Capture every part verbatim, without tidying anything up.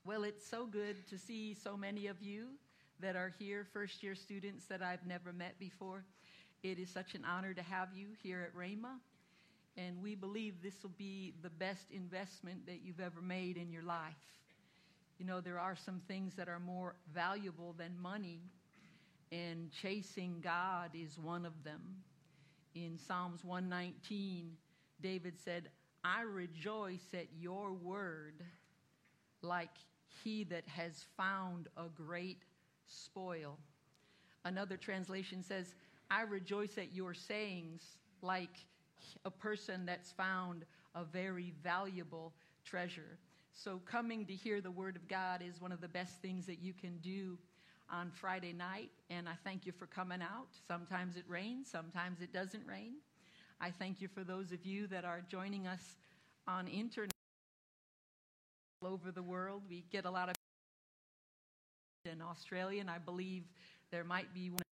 Well, it's so good to see so many of you that are here, first-year students that I've never met before. It is such an honor to have you here at Rhema, and we believe this will be the best investment that you've ever made in your life. You know, there are some things that are more valuable than money, and chasing God is one of them. In Psalms one nineteen, David said, "I rejoice at your word like he that has found a great spoil." Another translation says, "I rejoice at your sayings like a person that's found a very valuable treasure." So coming to hear the word of God is one of the best things that you can do on Friday night, and I thank you for coming out. Sometimes it rains, sometimes it doesn't rain. I thank you for those of you that are joining us on internet all over the world. We get a lot of in Australia, and I believe there might be one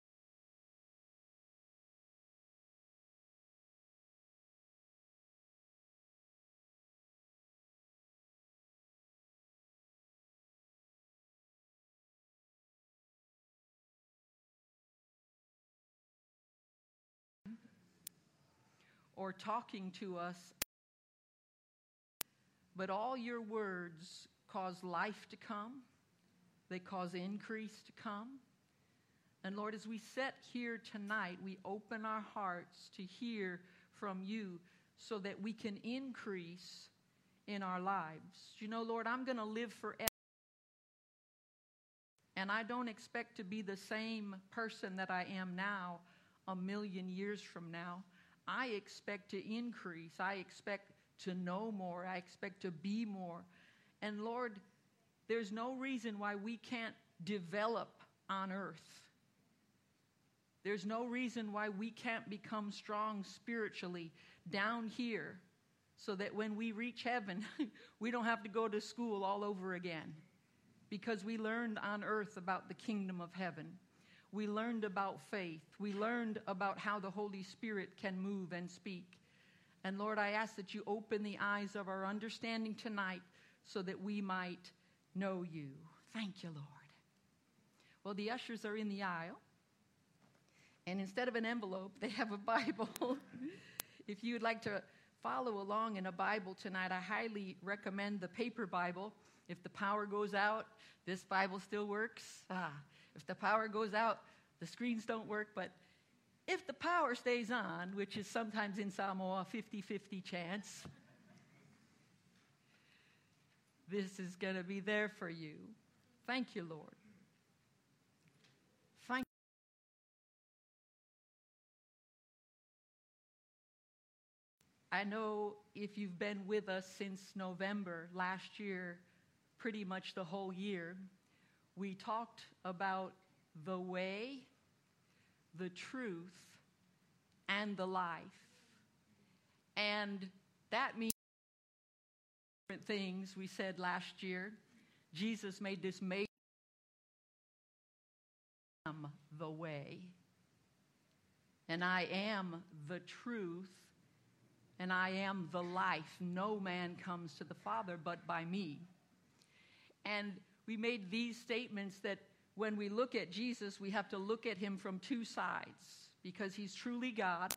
or talking to us, but all your words cause life to come. They cause increase to come. And Lord, as we sit here tonight, we open our hearts to hear from you so that we can increase in our lives. You know, Lord, I'm going to live forever. And I don't expect to be the same person that I am now a million years from now. I expect to increase. I expect to know more. I expect to be more. And Lord, there's no reason why we can't develop on earth. There's no reason why we can't become strong spiritually down here so that when we reach heaven, we don't have to go to school all over again, because we learned on earth about the kingdom of heaven. We learned about faith. We learned about how the Holy Spirit can move and speak. And Lord, I ask that you open the eyes of our understanding tonight so that we might know you. Thank you, Lord. Well, the ushers are in the aisle, and instead of an envelope, they have a Bible. If you would like to follow along in a Bible tonight, I highly recommend the paper Bible. If the power goes out, this Bible still works. Ah, if the power goes out, the screens don't work. But if the power stays on, which is sometimes in Samoa a fifty-fifty chance, this is going to be there for you. Thank you, Lord. Thank I know if you've been with us since November last year, pretty much the whole year, we talked about the way, the truth, and the life. And that means different things we said last year. Jesus made this make am the way, and I am the truth, and I am the life. No man comes to the Father but by me. And we made these statements that when we look at Jesus, we have to look at him from two sides, because he's truly God.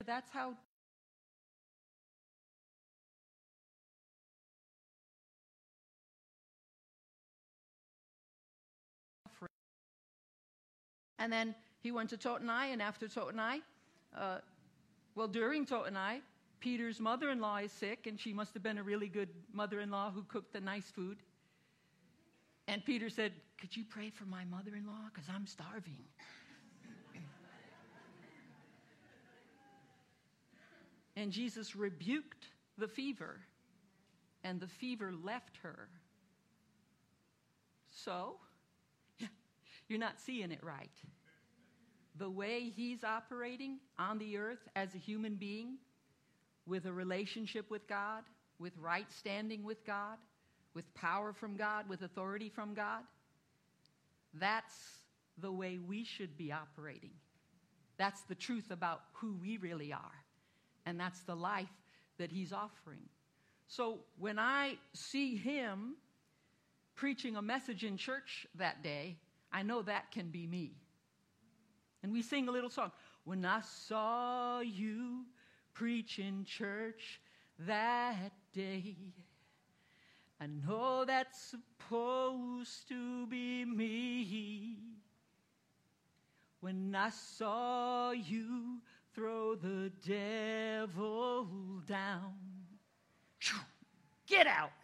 That's how and then he went to Totenai, and after Totenai, uh, well, during Totenai, Peter's mother-in-law is sick, and she must have been a really good mother-in-law who cooked the nice food. And Peter said, could you pray for my mother-in-law? Because I'm starving. And Jesus rebuked the fever, and the fever left her. So, you're not seeing it right. The way he's operating on the earth as a human being, with a relationship with God, with right standing with God, with power from God, with authority from God, that's the way we should be operating. That's the truth about who we really are. And that's the life that he's offering. So when I see him preaching a message in church that day, I know that can be me. And we sing a little song. When I saw you preach in church that day, I know that's supposed to be me. When I saw you throw the devil down, get out.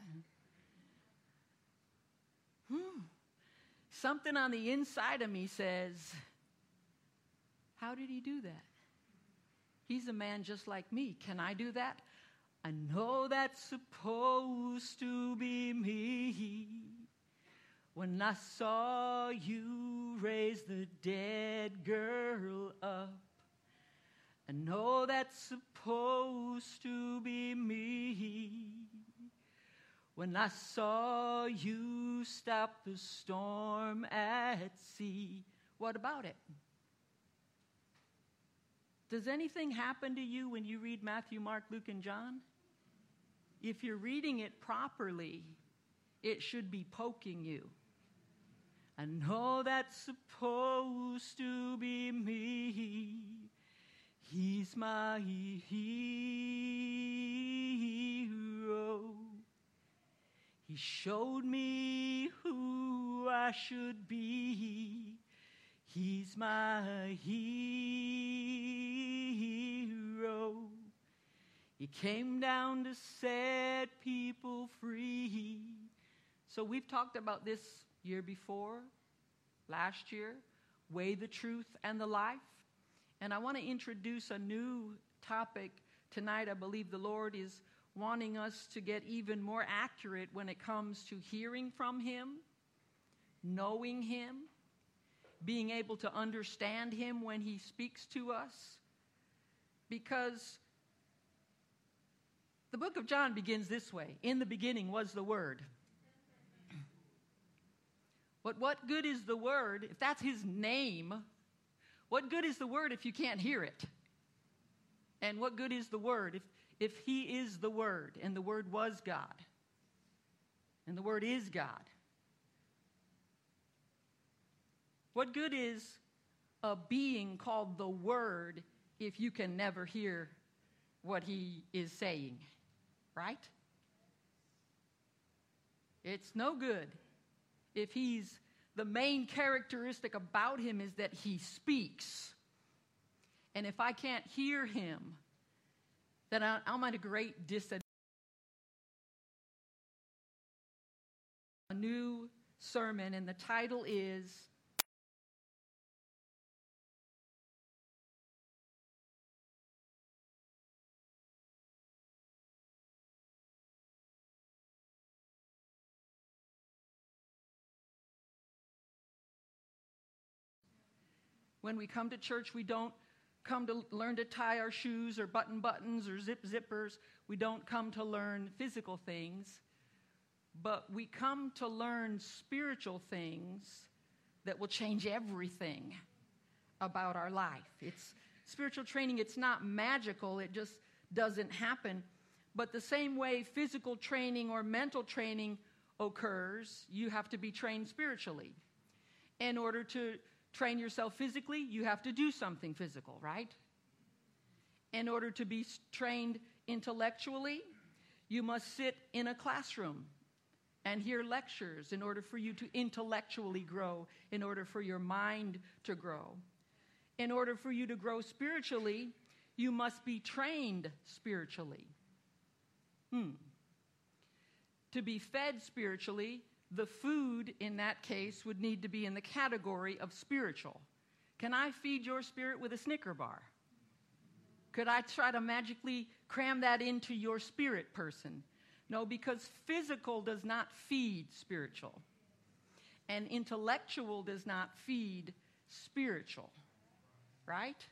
Hmm. Something on the inside of me says, how did he do that? He's a man just like me. Can I do that? I know that's supposed to be me. When I saw you raise the dead girl up, I know that's supposed to be me. When I saw you stop the storm at sea, what about it? Does anything happen to you when you read Matthew, Mark, Luke, and John? If you're reading it properly, it should be poking you. I know that's supposed to be me. He's my hero. He showed me who I should be. He's my hero. He came down to set people free. So we've talked about this year before, last year, Way, the Truth, and the Life. And I want to introduce a new topic tonight. I believe the Lord is wanting us to get even more accurate when it comes to hearing from Him, knowing Him, being able to understand Him when He speaks to us. Because the book of John begins this way. In the beginning was the Word. But what good is the Word, if that's His name, what good is the Word if you can't hear it? And what good is the Word if, if He is the Word, and the Word was God, and the Word is God? What good is a being called the Word if you can never hear what He is saying? Right? It's no good if He's, the main characteristic about Him is that He speaks. And if I can't hear Him, then I'm at a great disadvantage. A new sermon, and the title is When we come to church, we don't come to learn to tie our shoes or button buttons or zip zippers. We don't come to learn physical things, but we come to learn spiritual things that will change everything about our life. It's spiritual training. It's not magical. It just doesn't happen. But the same way physical training or mental training occurs, you have to be trained spiritually. In order to train yourself physically, you have to do something physical, right? In order to be trained intellectually, you must sit in a classroom and hear lectures in order for you to intellectually grow, in order for your mind to grow. In order for you to grow spiritually, you must be trained spiritually. Hmm. To be fed spiritually, the food in that case would need to be in the category of spiritual. Can I feed your spirit with a Snicker bar? Could I try to magically cram that into your spirit person? No, because physical does not feed spiritual. And intellectual does not feed spiritual. Right?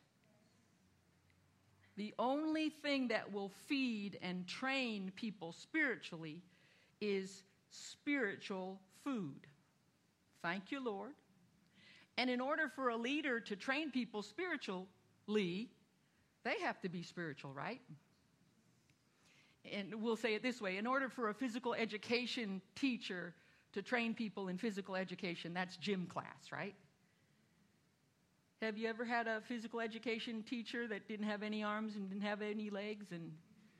The only thing that will feed and train people spiritually is spiritual food. Thank you, Lord. And in order for a leader to train people spiritually, they have to be spiritual, right? And we'll say it this way. In order for a physical education teacher to train people in physical education, that's gym class, right? Have you ever had a physical education teacher that didn't have any arms and didn't have any legs? And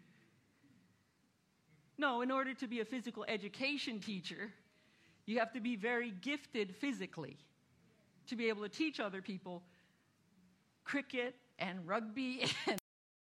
no, in order to be a physical education teacher, you have to be very gifted physically to be able to teach other people cricket and rugby and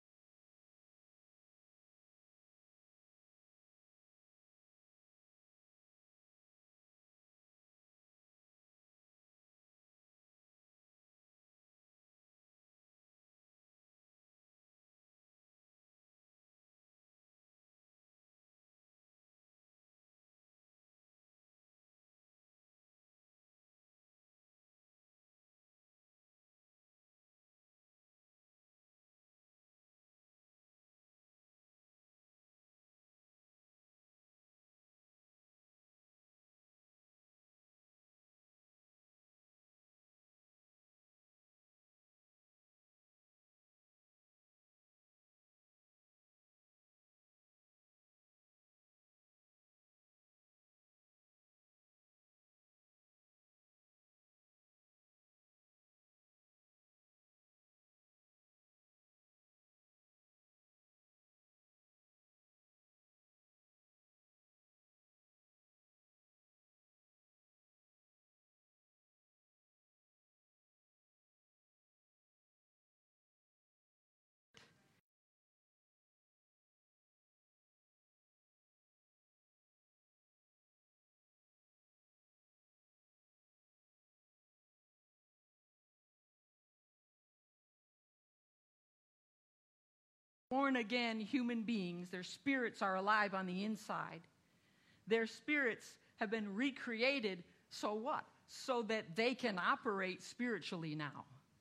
born-again human beings. Their spirits are alive on the inside. Their spirits have been recreated, so what? So that they can operate spiritually now.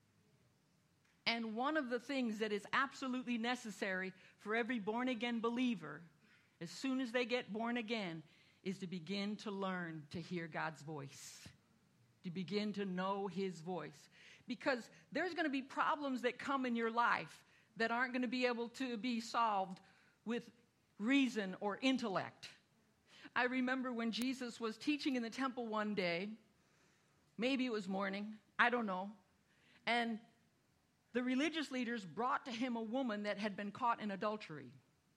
And one of the things that is absolutely necessary for every born-again believer, as soon as they get born again, is to begin to learn to hear God's voice, to begin to know His voice. Because there's going to be problems that come in your life that aren't going to be able to be solved with reason or intellect. I remember when Jesus was teaching in the temple one day, maybe it was morning, I don't know, and the religious leaders brought to him a woman that had been caught in adultery.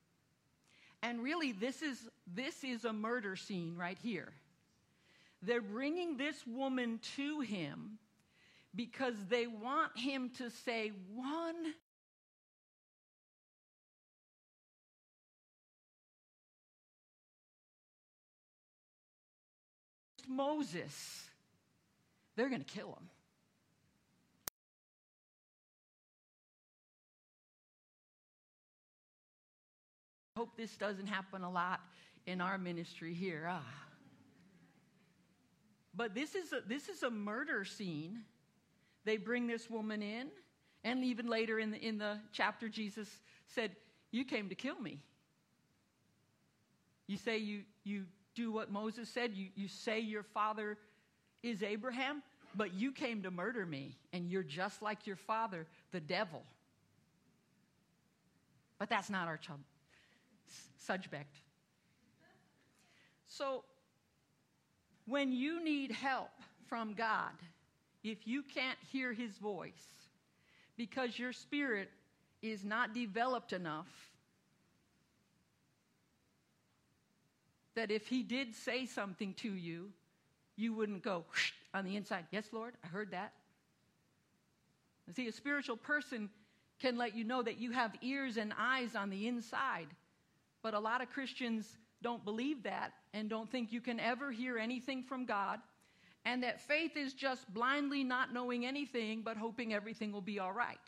And really, this is, this is a murder scene right here. They're bringing this woman to him because they want him to say one Moses. They're going to kill him. I hope this doesn't happen a lot in our ministry here. Ah. But this is a, this is a murder scene. They bring this woman in, and even later in the, in the chapter, Jesus said, "You came to kill me. You say you, you do what Moses said. You, you say your father is Abraham, but you came to murder me, and you're just like your father, the devil." But that's not our chub. Subject. So, when you need help from God, if you can't hear His voice, because your spirit is not developed enough that if he did say something to you, you wouldn't go on the inside, yes, Lord, I heard that. And see, a spiritual person can let you know that you have ears and eyes on the inside. But a lot of Christians don't believe that and don't think you can ever hear anything from God, and that faith is just blindly not knowing anything but hoping everything will be all right.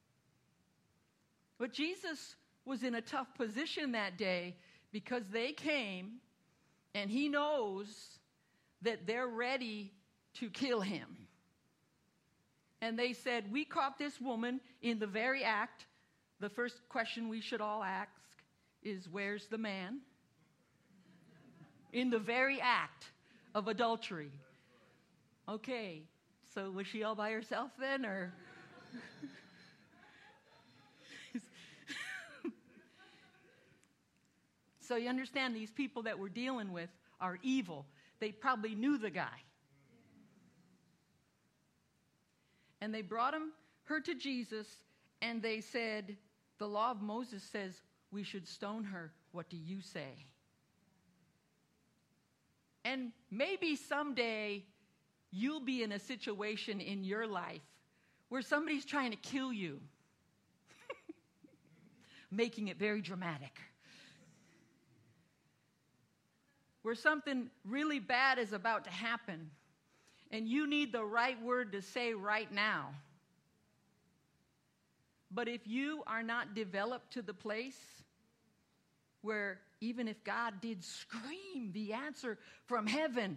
But Jesus was in a tough position that day because they came and he knows that they're ready to kill him. And they said, we caught this woman in the very act. The first question we should all ask is, where's the man? In the very act of adultery. Okay, so was she all by herself then, or? So you understand, these people that we're dealing with are evil. They probably knew the guy. And they brought him, her to Jesus, and they said, the law of Moses says we should stone her. What do you say? And maybe someday you'll be in a situation in your life where somebody's trying to kill you, making it very dramatic. Where something really bad is about to happen, and you need the right word to say right now. But if you are not developed to the place where even if God did scream the answer from heaven,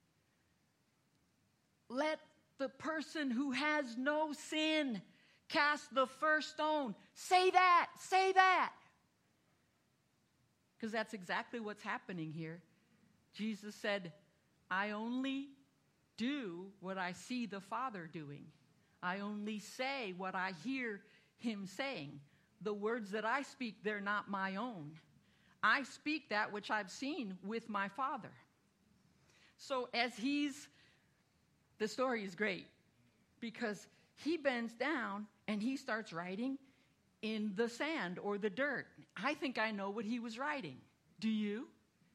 let the person who has no sin cast the first stone. Say that, say that. Because that's exactly what's happening here. Jesus said, I only do what I see the Father doing. I only say what I hear him saying. The words that I speak, they're not my own. I speak that which I've seen with my Father. So as he's, the story is great because he bends down and he starts writing in the sand or the dirt. I think I know what he was writing. Do you?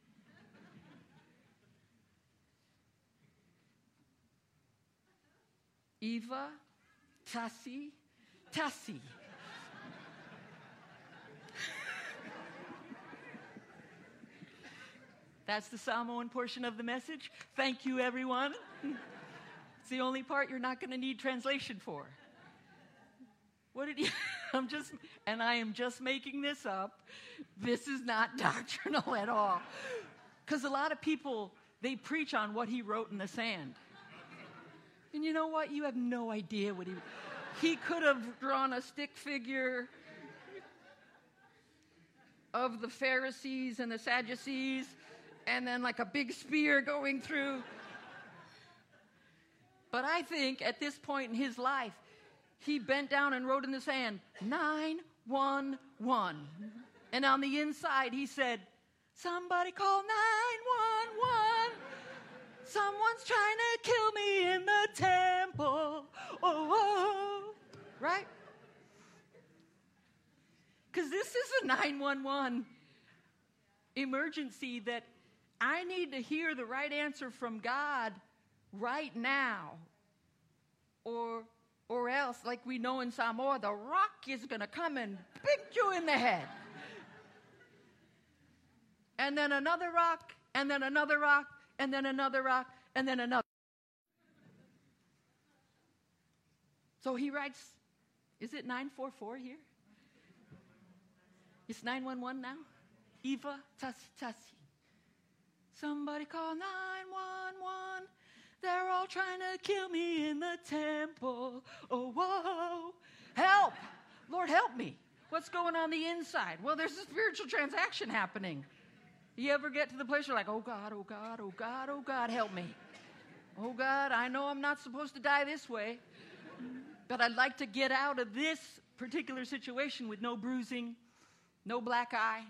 Eva, Tassi, Tassi. That's the Samoan portion of the message. Thank you, everyone. It's the only part you're not going to need translation for. What did he... I'm just... And I am just making this up. This is not doctrinal at all. Because a lot of people, they preach on what he wrote in the sand. And you know what? You have no idea what he... He could have drawn a stick figure of the Pharisees and the Sadducees, and then like a big spear going through. But I think at this point in his life, he bent down and wrote in the sand, nine one one. And on the inside, he said, somebody call nine one one. Someone's trying to kill me in the temple. Oh, oh. Right? Because this is a nine one one emergency that I need to hear the right answer from God right now. Or, or else, like we know in Samoa, the rock is going to come and beat you in the head. And then another rock, and then another rock, and then another rock, and then another. So he writes, is it nine four four here? It's nine one one now? Eva, Tassi, Tassi. Somebody call nine one one. They're all trying to kill me in the temple. Oh, whoa. Help. Lord, help me. What's going on the inside? Well, there's a spiritual transaction happening. You ever get to the place where you're like, oh, God, oh, God, oh, God, oh, God, help me. Oh, God, I know I'm not supposed to die this way, but I'd like to get out of this particular situation with no bruising, no black eye.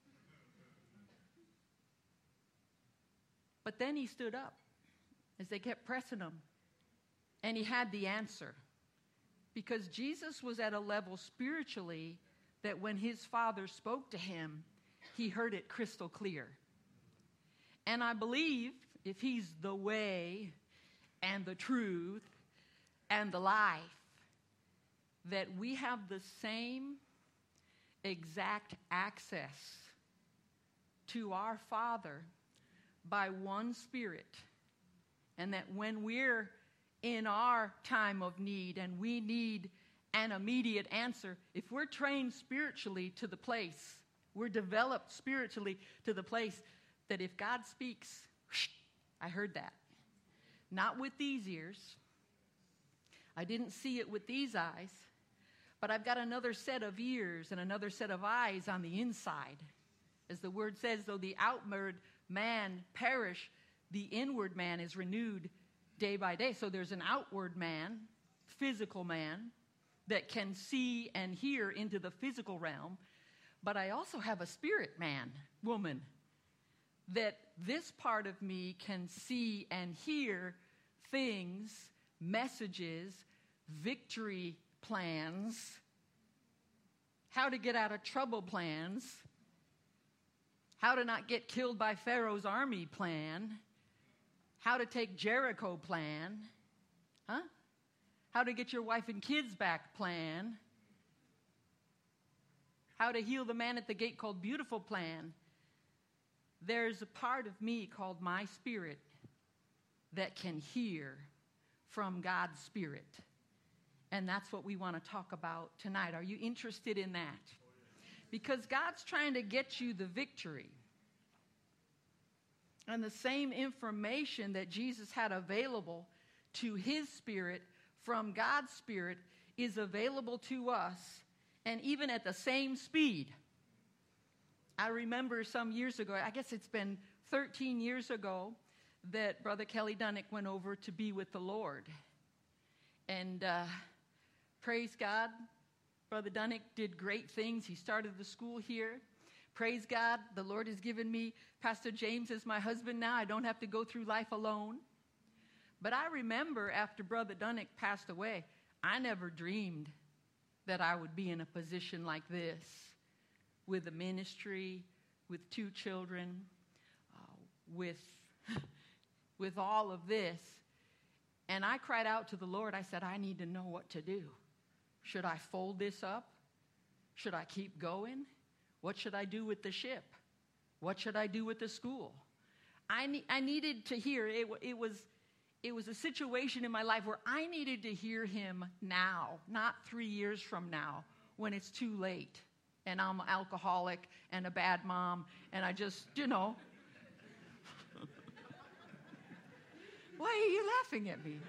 But then he stood up as they kept pressing him, and he had the answer. Because Jesus was at a level spiritually that when his Father spoke to him, he heard it crystal clear. And I believe if he's the way and the truth and the life, that we have the same exact access to our Father by one Spirit. And that when we're in our time of need and we need an immediate answer, if we're trained spiritually to the place, we're developed spiritually to the place that if God speaks, I heard that. Not with these ears. I didn't see it with these eyes. But I've got another set of ears and another set of eyes on the inside. As the word says, though the outward man perish, the inward man is renewed day by day. So there's an outward man, physical man, that can see and hear into the physical realm. But I also have a spirit man, woman, that this part of me can see and hear things, messages, victory plans, how to get out of trouble plans, how to not get killed by Pharaoh's army plan, how to take Jericho plan, huh? How to get your wife and kids back plan, how to heal the man at the gate called beautiful plan. There's a part of me called my spirit that can hear from God's Spirit. And that's what we want to talk about tonight. Are you interested in that? Because God's trying to get you the victory. And the same information that Jesus had available to his Spirit from God's Spirit is available to us, and even at the same speed. I remember some years ago, I guess it's been thirteen years ago, that Brother Kelly Dunnick went over to be with the Lord. And uh, praise God, Brother Dunnick did great things. He started the school here. Praise God, the Lord has given me Pastor James as my husband now. I don't have to go through life alone. But I remember after Brother Dunnick passed away, I never dreamed that I would be in a position like this, with a ministry, with two children, uh, with, with all of this. And I cried out to the Lord. I said, I need to know what to do. Should I fold this up? Should I keep going? What should I do with the ship? What should I do with the school? I, ne- I needed to hear. It, it, was, it was a situation in my life where I needed to hear him now, not three years from now when it's too late. And I'm an alcoholic and a bad mom, and I just, you know. Why are you laughing at me?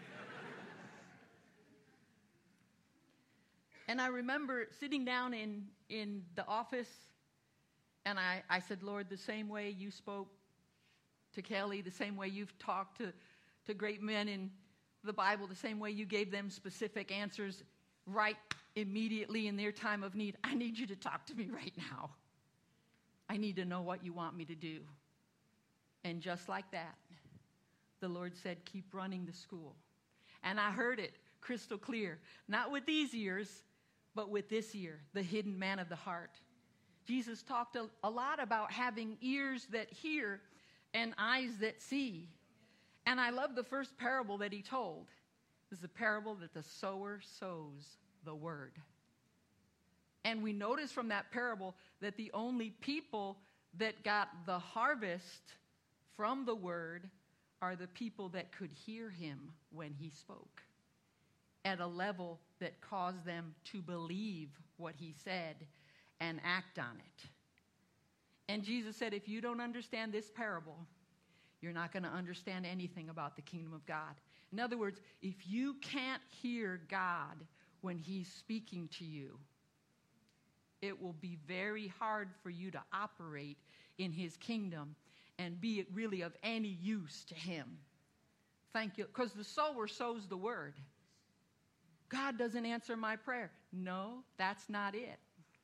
And I remember sitting down in, in the office, and I, I said, Lord, the same way you spoke to Kelly, the same way you've talked to, to great men in the Bible, the same way you gave them specific answers right immediately in their time of need, I need you to talk to me right now. I need to know what you want me to do. And just like that, the Lord said, keep running the school. And I heard it crystal clear, not with these ears, but with this ear, the hidden man of the heart. Jesus talked a, a lot about having ears that hear and eyes that see. And I love the first parable that he told. This is the parable that the sower sows the word. And we notice from that parable that the only people that got the harvest from the word are the people that could hear him when he spoke at a level that caused them to believe what he said and act on it. And Jesus said, if you don't understand this parable, you're not going to understand anything about the kingdom of God. In other words, if you can't hear God when he's speaking to you, it will be very hard for you to operate in his kingdom and be really of any use to him. Thank you. Because the sower sows the word. God doesn't answer my prayer. No, that's not it.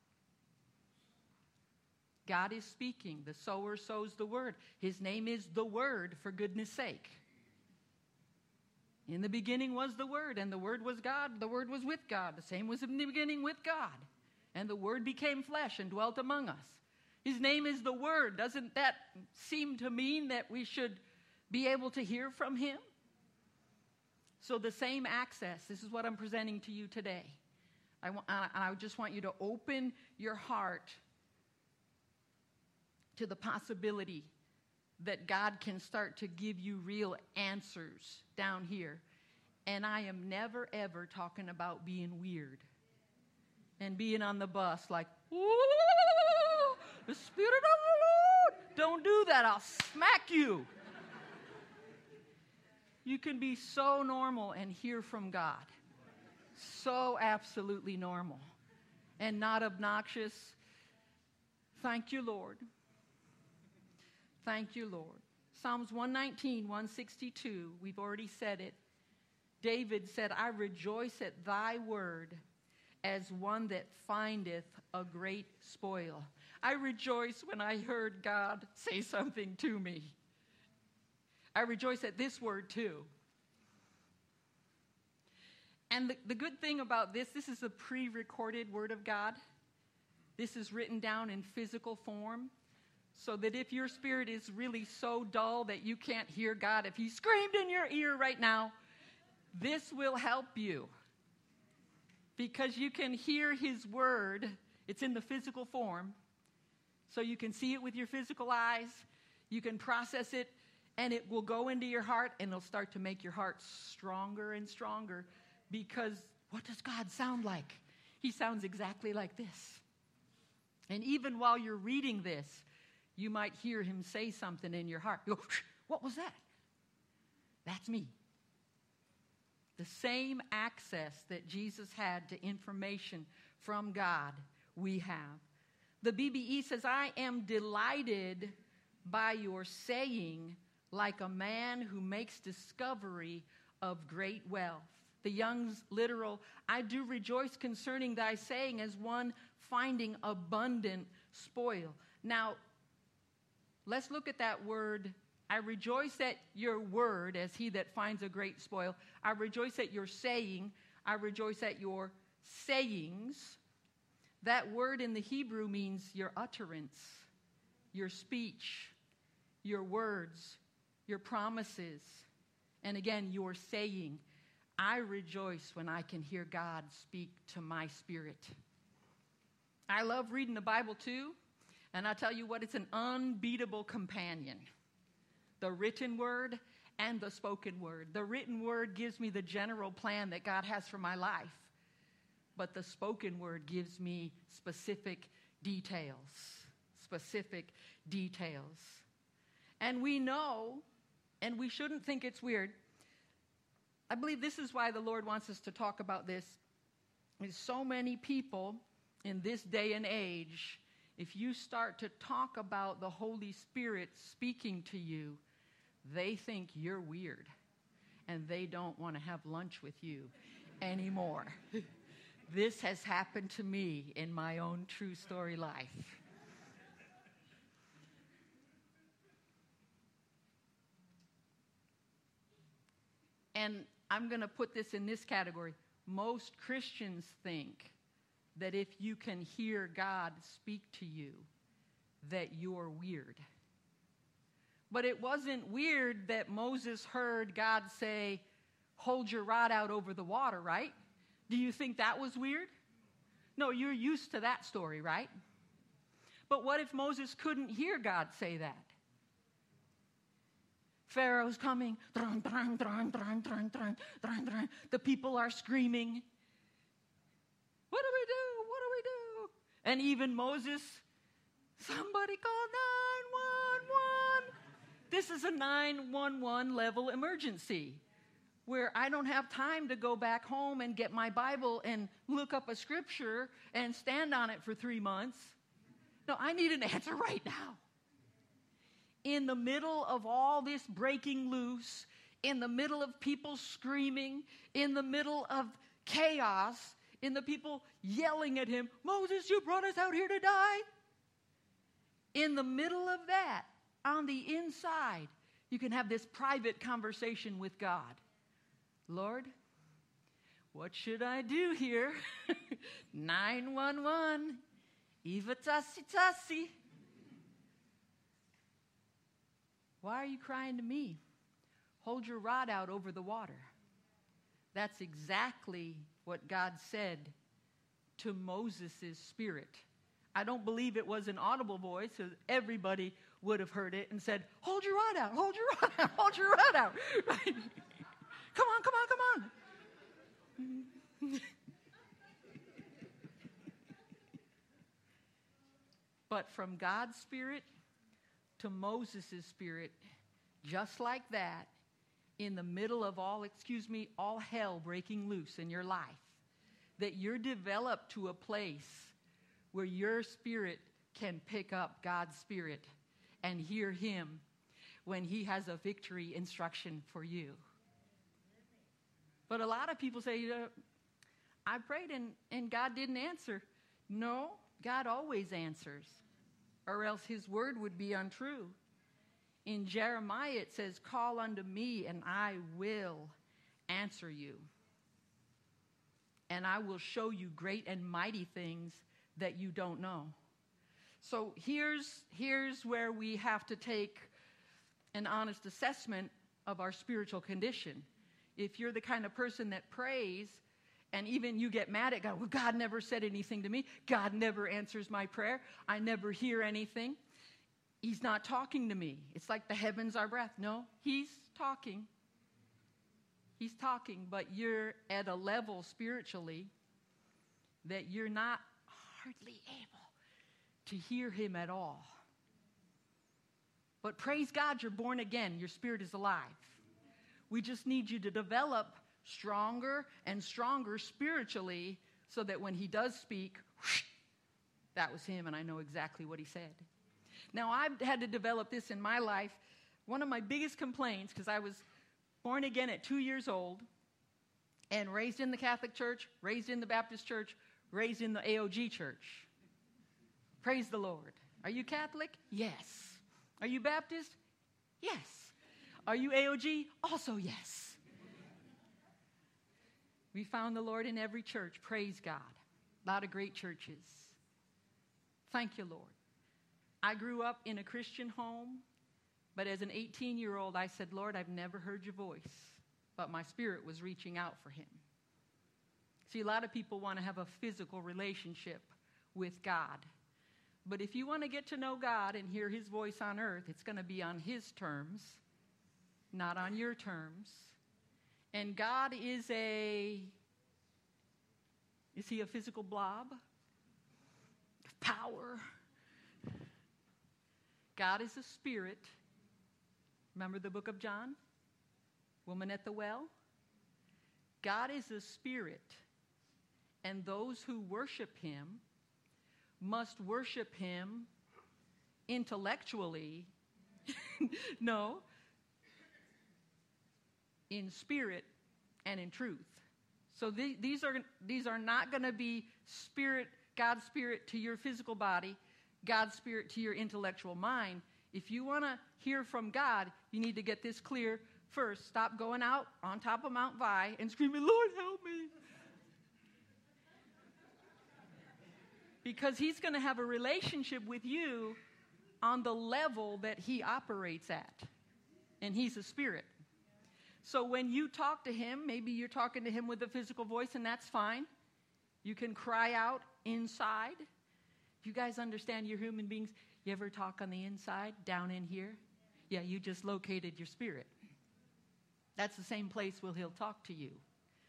God is speaking. The sower sows the word. His name is the Word, for goodness sake. In the beginning was the Word, and the Word was God. The Word was with God. The same was in the beginning with God. And the Word became flesh and dwelt among us. His name is the Word. Doesn't that seem to mean that we should be able to hear from Him? So the same access, this is what I'm presenting to you today. I, w- I just want you to open your heart to the possibility that God can start to give you real answers down here. And I am never, ever talking about being weird and being on the bus like, ooh, the Spirit of the Lord. Don't do that. I'll smack you. You can be so normal and hear from God. So absolutely normal and not obnoxious. Thank you, Lord. Thank you, Lord. Psalms one nineteen, one sixty-two, we've already said it. David said, I rejoice at thy word as one that findeth a great spoil. I rejoice when I heard God say something to me. I rejoice at this word too. And the, the good thing about this, this is a pre-recorded word of God. This is written down in physical form, so that if your spirit is really so dull that you can't hear God, if He screamed in your ear right now, this will help you. Because you can hear His word. It's in the physical form. So you can see it with your physical eyes. You can process it, and it will go into your heart, and it'll start to make your heart stronger and stronger. Because what does God sound like? He sounds exactly like this. And even while you're reading this, you might hear Him say something in your heart. You go, what was that? That's me. The same access that Jesus had to information from God, we have. The B B E says, I am delighted by your saying, like a man who makes discovery of great wealth. The Young's literal, I do rejoice concerning thy saying as one finding abundant spoil. Now, let's look at that word. I rejoice at your word as he that finds a great spoil. I rejoice at your saying. I rejoice at your sayings. That word in the Hebrew means your utterance, your speech, your words, your promises, and again, your saying. I rejoice when I can hear God speak to my spirit. I love reading the Bible too, and I tell you what, it's an unbeatable companion. The written word and the spoken word. The written word gives me the general plan that God has for my life, but the spoken word gives me specific details, specific details. And we know, and we shouldn't think it's weird, I believe this is why the Lord wants us to talk about this. There's so many people in this day and age, if you start to talk about the Holy Spirit speaking to you, they think you're weird, and they don't want to have lunch with you anymore. This has happened to me in my own true story life. And I'm going to put this in this category. Most Christians think that if you can hear God speak to you, that you're weird. But it wasn't weird that Moses heard God say, hold your rod out over the water, right? Do you think that was weird? No, you're used to that story, right? But what if Moses couldn't hear God say that? Pharaoh's coming. Dun, dun, dun, dun, dun, dun, dun, dun. The people are screaming. What do we do? What do we do? And even Moses, somebody call nine one one. This is a nine one one level emergency where I don't have time to go back home and get my Bible and look up a scripture and stand on it for three months. No, I need an answer right now. In the middle of all this breaking loose, in the middle of people screaming, in the middle of chaos, in the people yelling at him, Moses, you brought us out here to die. In the middle of that, on the inside, you can have this private conversation with God. Lord, what should I do here? nine one one, Eva Tassi Tassi. Why are you crying to me? Hold your rod out over the water. That's exactly what God said to Moses' spirit. I don't believe it was an audible voice, so everybody would have heard it and said, hold your rod out, hold your rod out, hold your rod out. Right? Come on, come on, come on. But from God's spirit to Moses' spirit, just like that, in the middle of all, excuse me, all hell breaking loose in your life, that you're developed to a place where your spirit can pick up God's spirit and hear him when he has a victory instruction for you. But a lot of people say, you know, I prayed and, and God didn't answer. No, God always answers, or else his word would be untrue. In Jeremiah, it says, call unto me, and I will answer you. And I will show you great and mighty things that you don't know. So here's, here's where we have to take an honest assessment of our spiritual condition. If you're the kind of person that prays, and even you get mad at God, well, God never said anything to me. God never answers my prayer. I never hear anything. He's not talking to me. It's like the heavens are breath. No, he's talking. He's talking, but you're at a level spiritually that you're not hardly able to hear him at all. But praise God, you're born again. Your spirit is alive. We just need you to develop stronger and stronger spiritually so that when he does speak, whoosh, that was him and I know exactly what he said. Now, I've had to develop this in my life. One of my biggest complaints, because I was born again at two years old and raised in the Catholic Church, raised in the Baptist Church, raised in the A O G Church. Praise the Lord. Are you Catholic? Yes. Are you Baptist? Yes. Are you A O G? Also yes. We found the Lord in every church. Praise God. A lot of great churches. Thank you, Lord. I grew up in a Christian home, but as an eighteen-year-old, I said, Lord, I've never heard your voice, but my spirit was reaching out for him. See, a lot of people want to have a physical relationship with God, but if you want to get to know God and hear his voice on earth, it's going to be on his terms, not on your terms. And God is a, is he a physical blob of power? God is a spirit. Remember the book of John? Woman at the well? God is a spirit, and those who worship him must worship him intellectually. No. In spirit and in truth. So the, these are these are not going to be spirit, God's spirit to your physical body, God's spirit to your intellectual mind. If you want to hear from God, you need to get this clear first. Stop going out on top of Mount Vi and screaming, Lord, help me. Because he's going to have a relationship with you on the level that he operates at. And he's a spirit. So when you talk to him, maybe you're talking to him with a physical voice, and that's fine. You can cry out inside. If you guys understand you're human beings, you ever talk on the inside, down in here? Yeah, you just located your spirit. That's the same place where he'll talk to you.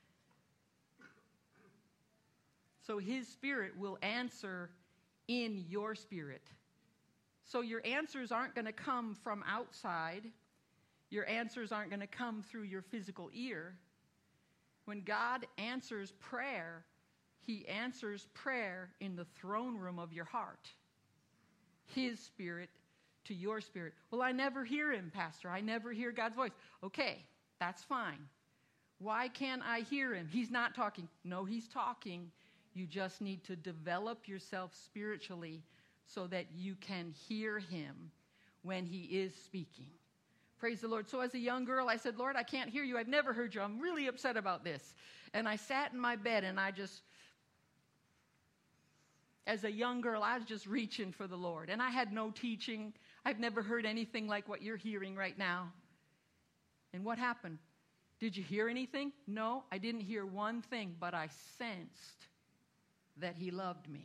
So his spirit will answer in your spirit. So your answers aren't going to come from outside. Your answers aren't going to come through your physical ear. When God answers prayer, he answers prayer in the throne room of your heart. His spirit to your spirit. Well, I never hear him, Pastor. I never hear God's voice. Okay, that's fine. Why can't I hear him? He's not talking. No, he's talking. You just need to develop yourself spiritually so that you can hear him when he is speaking. Praise the Lord. So as a young girl, I said, Lord, I can't hear you. I've never heard you. I'm really upset about this. And I sat in my bed and I just, as a young girl, I was just reaching for the Lord. And I had no teaching. I've never heard anything like what you're hearing right now. And what happened? Did you hear anything? No, I didn't hear one thing, but I sensed that he loved me.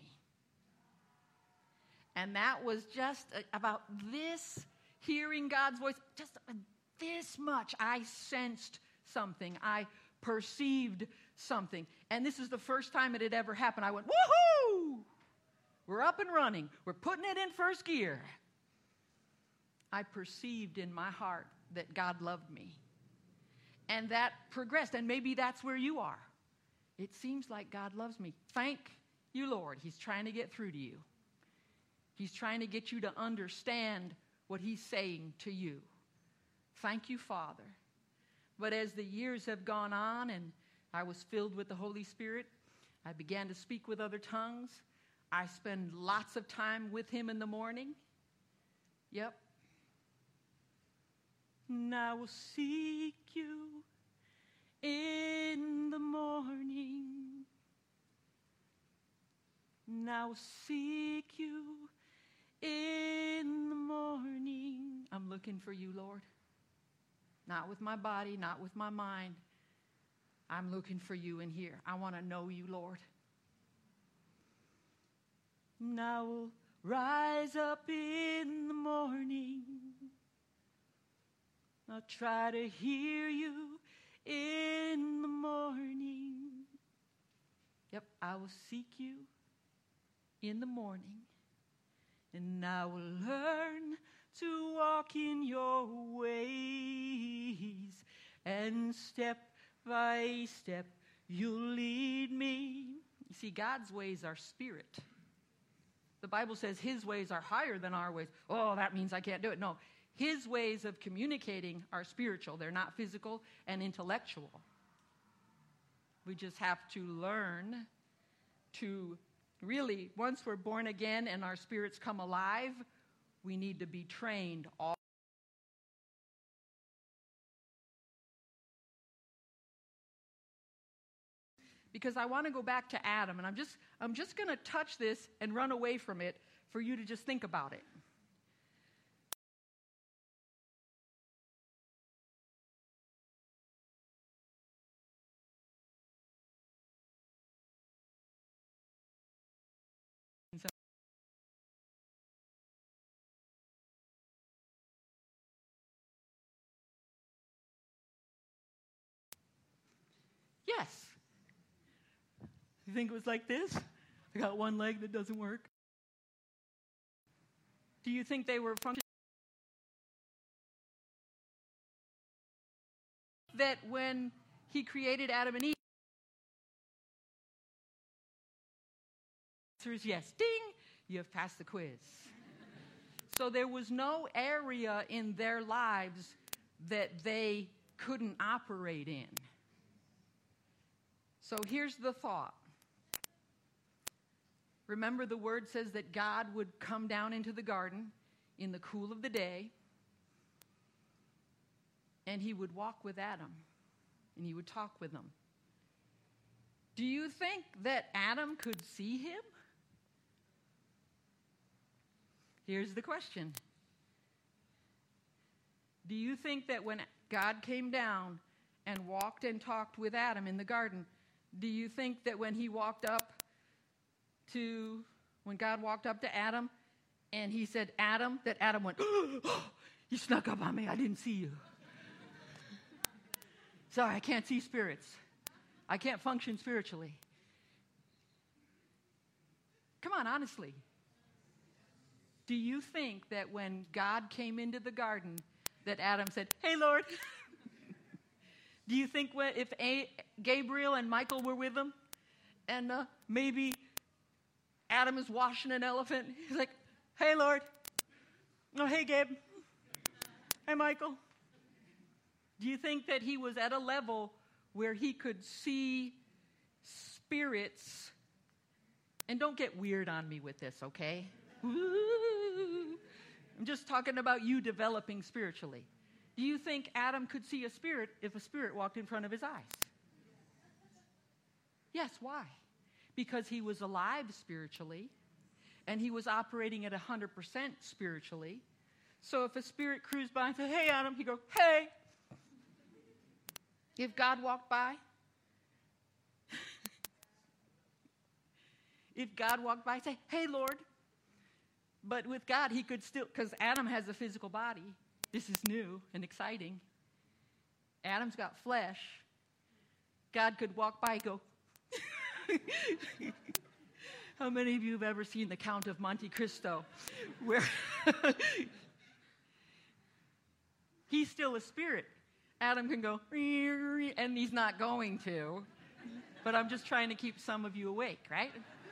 And that was just about this, hearing God's voice, just this much. I sensed something. I perceived something. And this is the first time it had ever happened. I went, woohoo! We're up and running. We're putting it in first gear. I perceived in my heart that God loved me. And that progressed. And maybe that's where you are. It seems like God loves me. Thank you, Lord. He's trying to get through to you. He's trying to get you to understand what he's saying to you. Thank you, Father. But as the years have gone on and I was filled with the Holy Spirit, I began to speak with other tongues. I spend lots of time with him in the morning. Yep. And I will seek you in the morning. And I will seek you in the morning. I'm looking for you, Lord. Not with my body, not with my mind. I'm looking for you in here. I want to know you, Lord. And I will rise up in the morning. I'll try to hear you in the morning. Yep, I will seek you in the morning. And I will learn to walk in your ways. And step by step, you'll lead me. You see, God's ways are spirit. The Bible says his ways are higher than our ways. Oh, that means I can't do it. No, his ways of communicating are spiritual. They're not physical and intellectual. We just have to learn to really, once we're born again and our spirits come alive, we need to be trained all. Because I want to go back to Adam, and I'm just I'm just going to touch this and run away from it for you to just think about it. Yes. You think it was like this? I got one leg that doesn't work. Do you think they were functioning? That when he created Adam and Eve, the answer is yes. Ding! You have passed the quiz. So there was no area in their lives that they couldn't operate in. So here's the thought. Remember, the word says that God would come down into the garden in the cool of the day, and he would walk with Adam, and he would talk with him. Do you think that Adam could see him? Here's the question. Do you think that when God came down and walked and talked with Adam in the garden, do you think that when he walked up to, when God walked up to Adam and he said, Adam, that Adam went, oh, you snuck up on me, I didn't see you. Sorry, I can't see spirits. I can't function spiritually. Come on, honestly. Do you think that when God came into the garden that Adam said, hey, Lord? Do you think if A- Gabriel and Michael were with him and uh, maybe Adam is washing an elephant, he's like, hey, Lord. Oh, hey, Gabe. Hey, Michael. Do you think that he was at a level where he could see spirits? And don't get weird on me with this, okay? Ooh. I'm just talking about you developing spiritually. Do you think Adam could see a spirit if a spirit walked in front of his eyes? Yes, why? Because he was alive spiritually, and he was operating at one hundred percent spiritually. So if a spirit cruised by and said, hey, Adam, he'd go, hey. If God walked by, if God walked by and say, hey, Lord. But with God, he could still, because Adam has a physical body. This is new and exciting. Adam's got flesh. God could walk by and go, how many of you have ever seen The Count of Monte Cristo? Where he's still a spirit. Adam can go, and he's not going to. But I'm just trying to keep some of you awake, right?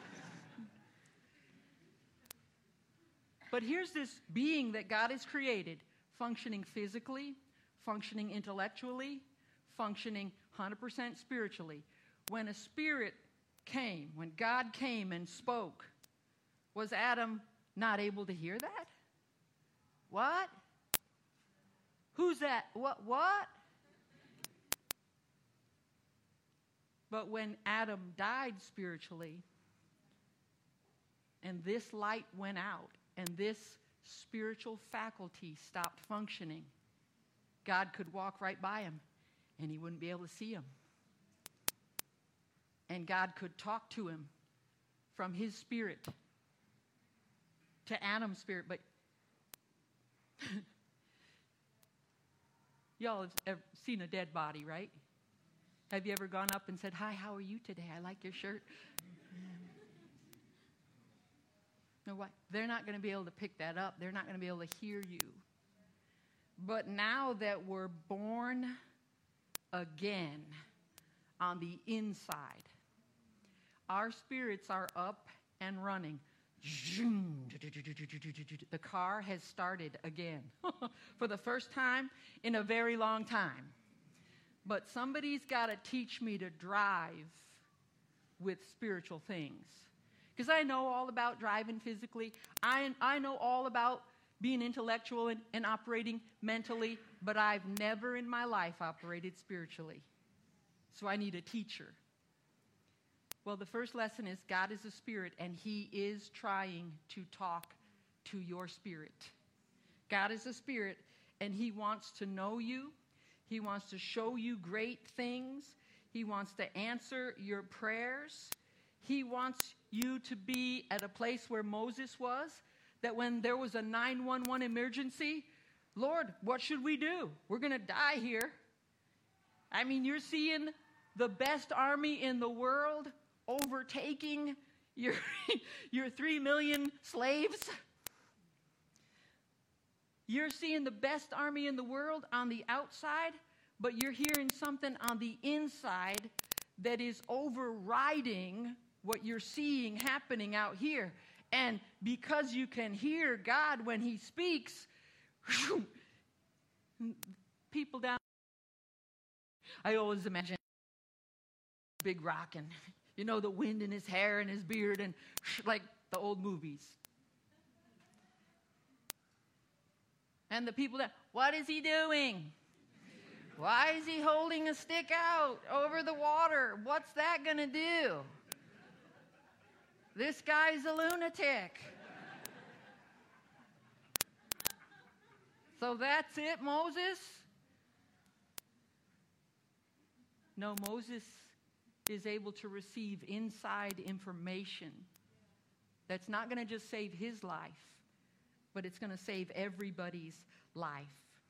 But here's this being that God has created, functioning physically, functioning intellectually, functioning one hundred percent spiritually. When a spirit came, when God came and spoke, was Adam not able to hear that? What? Who's that? What? What? But when Adam died spiritually, and this light went out, and this spiritual faculty stopped functioning, God could walk right by him, and he wouldn't be able to see him. And God could talk to him from his spirit to Adam's spirit. But y'all have ever seen a dead body, right? Have you ever gone up and said, hi, how are you today? I like your shirt. No, what? They're not going to be able to pick that up. They're not going to be able to hear you. But now that we're born again on the inside, our spirits are up and running. The car has started again for the first time in a very long time. But somebody's got to teach me to drive with spiritual things. Because I know all about driving physically. I, I know all about being intellectual and, and operating mentally. But I've never in my life operated spiritually. So I need a teacher. Well, the first lesson is God is a spirit, and he is trying to talk to your spirit. God is a spirit, and he wants to know you. He wants to show you great things. He wants to answer your prayers. He wants you to be at a place where Moses was, that when there was a nine one one emergency, Lord, what should we do? We're going to die here. I mean, you're seeing the best army in the world overtaking your, your three million slaves. You're seeing the best army in the world on the outside, but you're hearing something on the inside that is overriding what you're seeing happening out here. And because you can hear God when he speaks, people down, I always imagine big rock and, you know, the wind in his hair and his beard and like the old movies. And the people that, what is he doing? Why is he holding a stick out over the water? What's that going to do? This guy's a lunatic. So that's it, Moses? No, Moses is able to receive inside information that's not going to just save his life, but it's going to save everybody's life.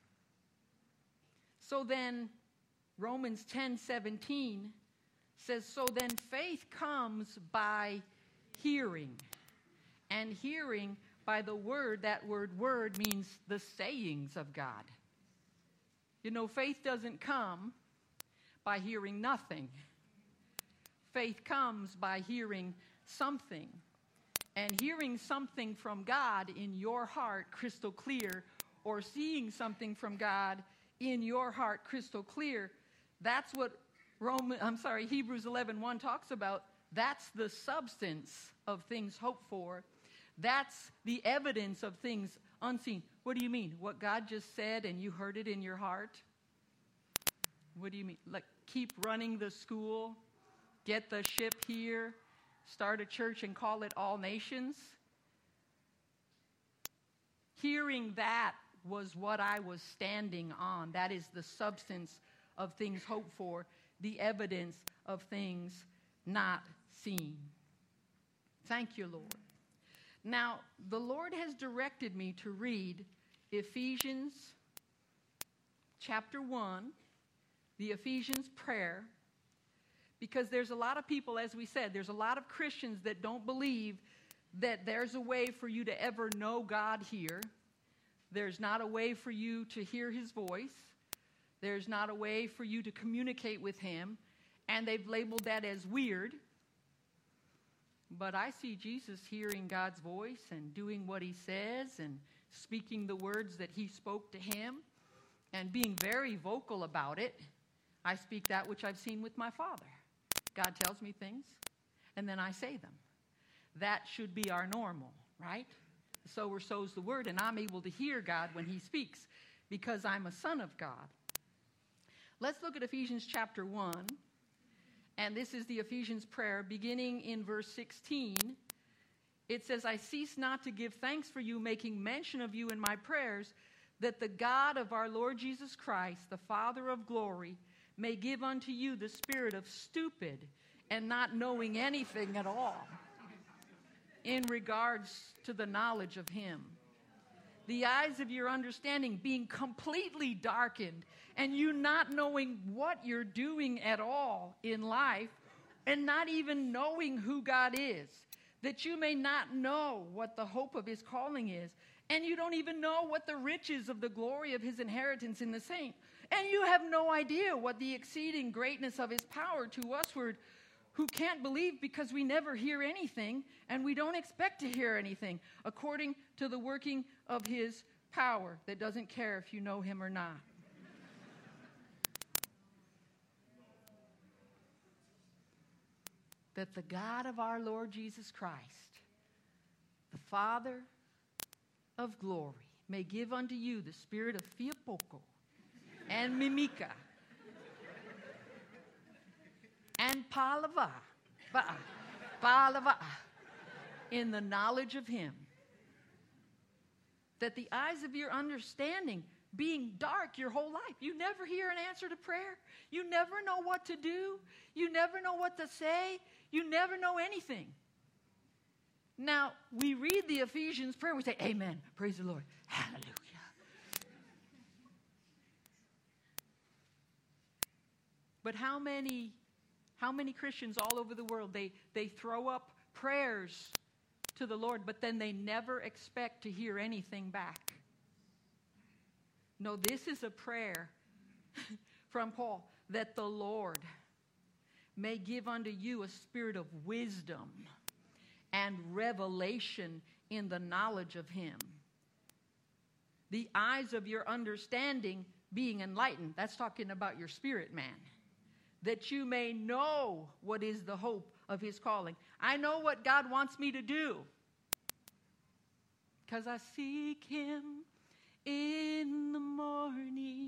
So then, Romans ten seventeen says, so then faith comes by hearing, and hearing by the word. That word word means the sayings of God. You know, faith doesn't come by hearing nothing. Faith comes by hearing something. And hearing something from God in your heart crystal clear, or seeing something from God in your heart crystal clear, that's what Roman, I'm sorry, Hebrews eleven one talks about. That's the substance of things hoped for. That's the evidence of things unseen. What do you mean? What God just said and you heard it in your heart? What do you mean? Like, keep running the school, get the ship here, start a church and call it All Nations? Hearing that was what I was standing on. That is the substance of things hoped for, the evidence of things not seen. Thank you, Lord. Now, the Lord has directed me to read Ephesians chapter one, the Ephesians prayer, because there's a lot of people, as we said, there's a lot of Christians that don't believe that there's a way for you to ever know God here. There's not a way for you to hear his voice. There's not a way for you to communicate with him. And they've labeled that as weird. But I see Jesus hearing God's voice and doing what he says and speaking the words that he spoke to him and being very vocal about it. I speak that which I've seen with my Father. God tells me things, and then I say them. That should be our normal, right? The sower sows the word, and I'm able to hear God when he speaks because I'm a son of God. Let's look at Ephesians chapter one. And this is the Ephesians prayer, beginning in verse sixteen. It says, I cease not to give thanks for you, making mention of you in my prayers, that the God of our Lord Jesus Christ, the Father of glory, may give unto you the spirit of stupid and not knowing anything at all in regards to the knowledge of him. The eyes of your understanding being completely darkened, and you not knowing what you're doing at all in life, and not even knowing who God is, that you may not know what the hope of his calling is, and you don't even know what the riches of the glory of his inheritance in the saints, and you have no idea what the exceeding greatness of his power to usward, who can't believe because we never hear anything, and we don't expect to hear anything, according to the working of his power that doesn't care if you know him or not. That the God of our Lord Jesus Christ, the Father of glory, may give unto you the spirit of Theopoko and Mimika and Palava, Palava, in the knowledge of him. That the eyes of your understanding, being dark your whole life, you never hear an answer to prayer. You never know what to do. You never know what to say. You never know anything. Now, we read the Ephesians prayer, we say, amen, praise the Lord, hallelujah. But how many, how many Christians all over the world, they, they throw up prayers to the Lord, but then they never expect to hear anything back? No, this is a prayer from Paul, that the Lord may give unto you a spirit of wisdom and revelation in the knowledge of him. The eyes of your understanding being enlightened. That's talking about your spirit, man. That you may know what is the hope of his calling. I know what God wants me to do, because I seek him in the morning.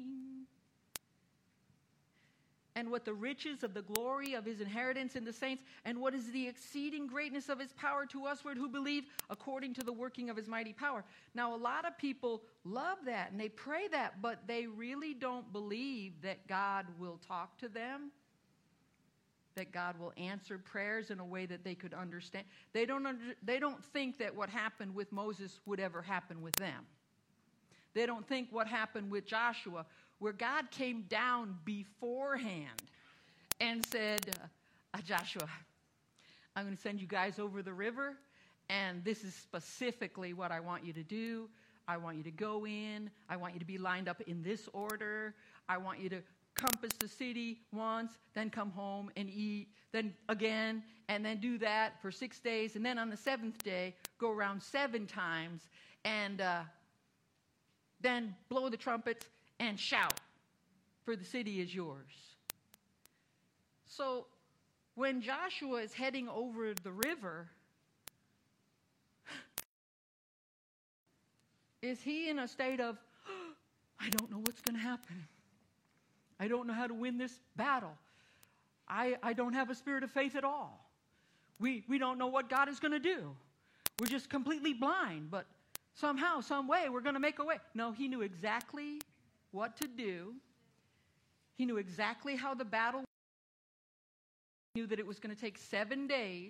And what the riches of the glory of his inheritance in the saints, and what is the exceeding greatness of his power to usward who believe, according to the working of his mighty power. Now, a lot of people love that, and they pray that, but they really don't believe that God will talk to them, that God will answer prayers in a way that they could understand. They don't, under, they don't think that what happened with Moses would ever happen with them. They don't think what happened with Joshua, where God came down beforehand and said, uh, Joshua, I'm going to send you guys over the river, and this is specifically what I want you to do. I want you to go in. I want you to be lined up in this order. I want you to compass the city once, then come home and eat, then again, and then do that for six days. And then on the seventh day, go around seven times, and uh, then blow the trumpets and shout, for the city is yours. So when Joshua is heading over the river, Is he in a state of, oh, I don't know what's going to happen. I don't know how to win this battle. I, I don't have a spirit of faith at all. We, we don't know what God is going to do. We're just completely blind, but somehow, some way, we're going to make a way. No, he knew exactly what to do. He knew exactly how the battle was. He knew that it was going to take seven days.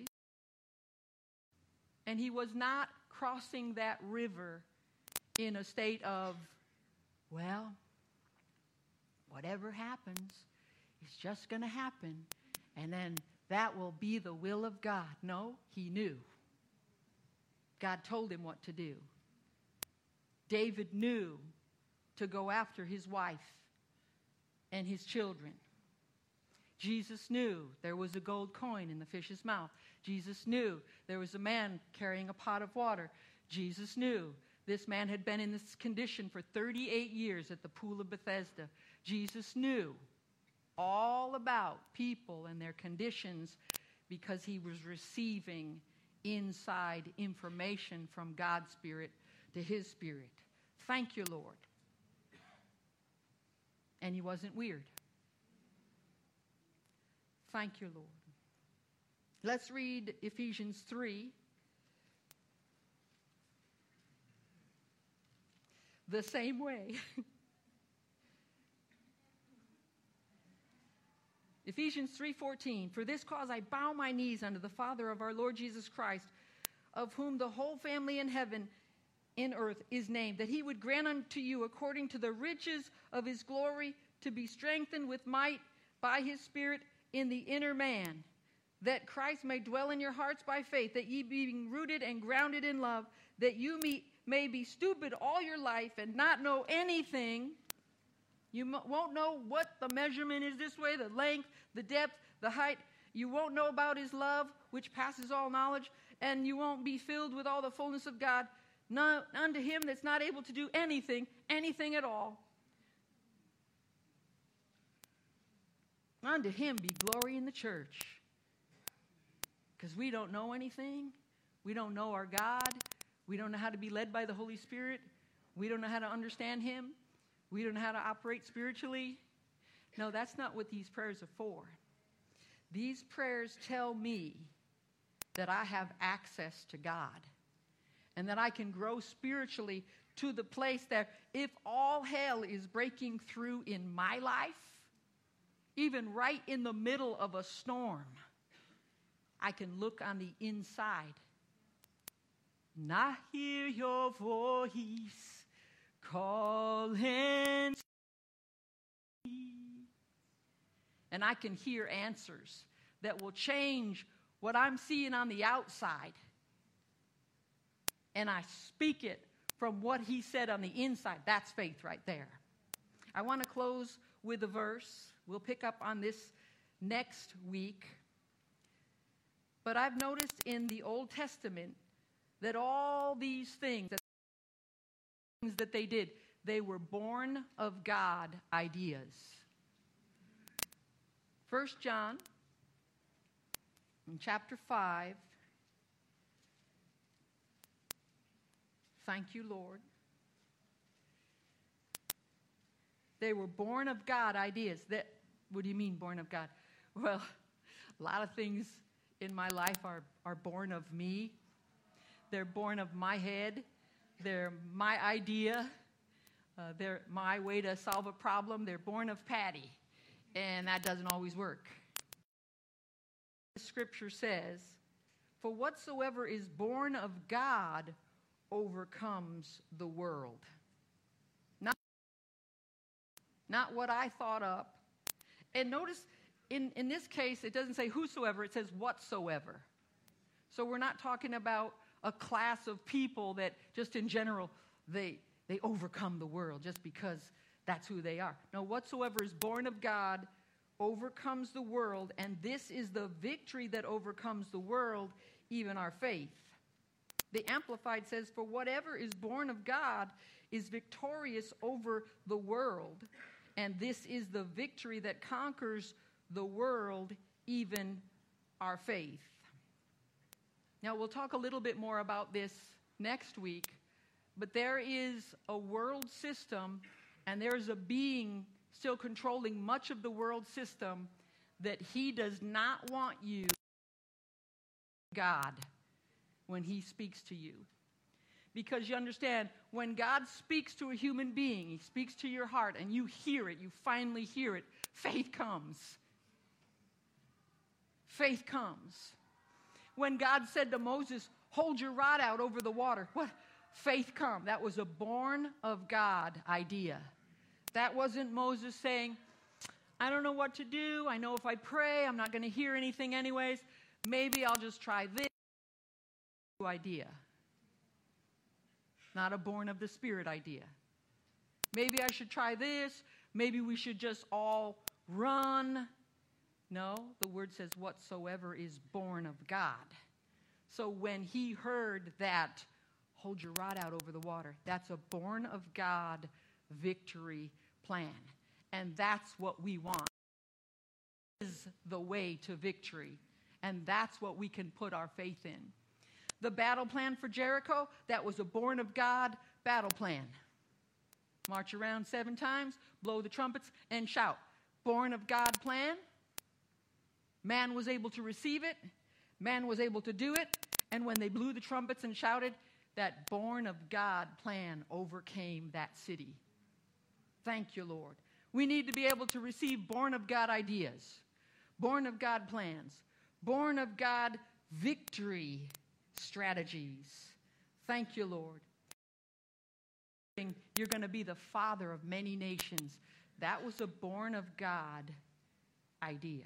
And he was not crossing that river in a state of, well, whatever happens, it's just going to happen. And then that will be the will of God. No, he knew. God told him what to do. David knew to go after his wife and his children. Jesus knew there was a gold coin in the fish's mouth. Jesus knew there was a man carrying a pot of water. Jesus knew this man had been in this condition for thirty-eight years at the pool of Bethesda. Jesus knew all about people and their conditions because he was receiving inside information from God's Spirit to his spirit. Thank you, Lord. And he wasn't weird. Thank you, Lord. Let's read Ephesians three. The same way. Ephesians three fourteen. For this cause I bow my knees unto the Father of our Lord Jesus Christ, of whom the whole family in heaven, in earth is named, that he would grant unto you according to the riches of his glory to be strengthened with might by his Spirit in the inner man, that Christ may dwell in your hearts by faith, that ye being rooted and grounded in love, that you may, may be stupid all your life and not know anything. You m- won't know what the measurement is this way, the length, the depth, the height. You won't know about his love, which passes all knowledge, and you won't be filled with all the fullness of God. None, unto him that's not able to do anything, anything at all. Unto him be glory in the church. Because we don't know anything. We don't know our God. We don't know how to be led by the Holy Spirit. We don't know how to understand him. We don't know how to operate spiritually. No, that's not what these prayers are for. These prayers tell me that I have access to God and that I can grow spiritually to the place that if all hell is breaking through in my life, even right in the middle of a storm, I can look on the inside. And I hear your voice calling. And I can hear answers that will change what I'm seeing on the outside. And I speak it from what he said on the inside. That's faith right there. I want to close with a verse. We'll pick up on this next week. But I've noticed in the Old Testament that all these things that, things that they did, they were born of God ideas. First John, in chapter five. Thank you, Lord. They were born of God ideas. That, what do you mean, born of God? Well, a lot of things in my life are, are born of me. They're born of my head. They're my idea. Uh, they're my way to solve a problem. They're born of Patty. And that doesn't always work. The scripture says, for whatsoever is born of God overcomes the world. Not, not what I thought up. And notice, in, in this case, it doesn't say whosoever, it says whatsoever. So we're not talking about a class of people that just in general, they, they overcome the world just because that's who they are. No, whatsoever is born of God overcomes the world, and this is the victory that overcomes the world, even our faith. The Amplified says, for whatever is born of God is victorious over the world, and this is the victory that conquers the world, even our faith. Now, we'll talk a little bit more about this next week, But there is a world system, and there's a being still controlling much of the world system that he does not want you, God, when he speaks to you. Because you understand, when God speaks to a human being, he speaks to your heart, and you hear it, you finally hear it, faith comes. Faith comes. When God said to Moses, hold your rod out over the water, what? Faith come. That was a born of God idea. That wasn't Moses saying, I don't know what to do. I know if I pray, I'm not going to hear anything anyways. Maybe I'll just try this idea. Not a born of the Spirit idea. Maybe I should try this. Maybe we should just all run. No, the word says whatsoever is born of God. So when he heard that, hold your rod out over the water, that's a born of God victory plan. And that's what we want. Is the way to victory. And that's what we can put our faith in. The battle plan for Jericho, that was a born of God battle plan. March around seven times, blow the trumpets, and shout. Born of God plan. Man was able to receive it. Man was able to do it. And when they blew the trumpets and shouted, that born of God plan overcame that city. Thank you, Lord. We need to be able to receive born of God ideas, born of God plans, born of God victory strategies. Thank you, Lord. You're going to be the father of many nations. That was a born of God idea.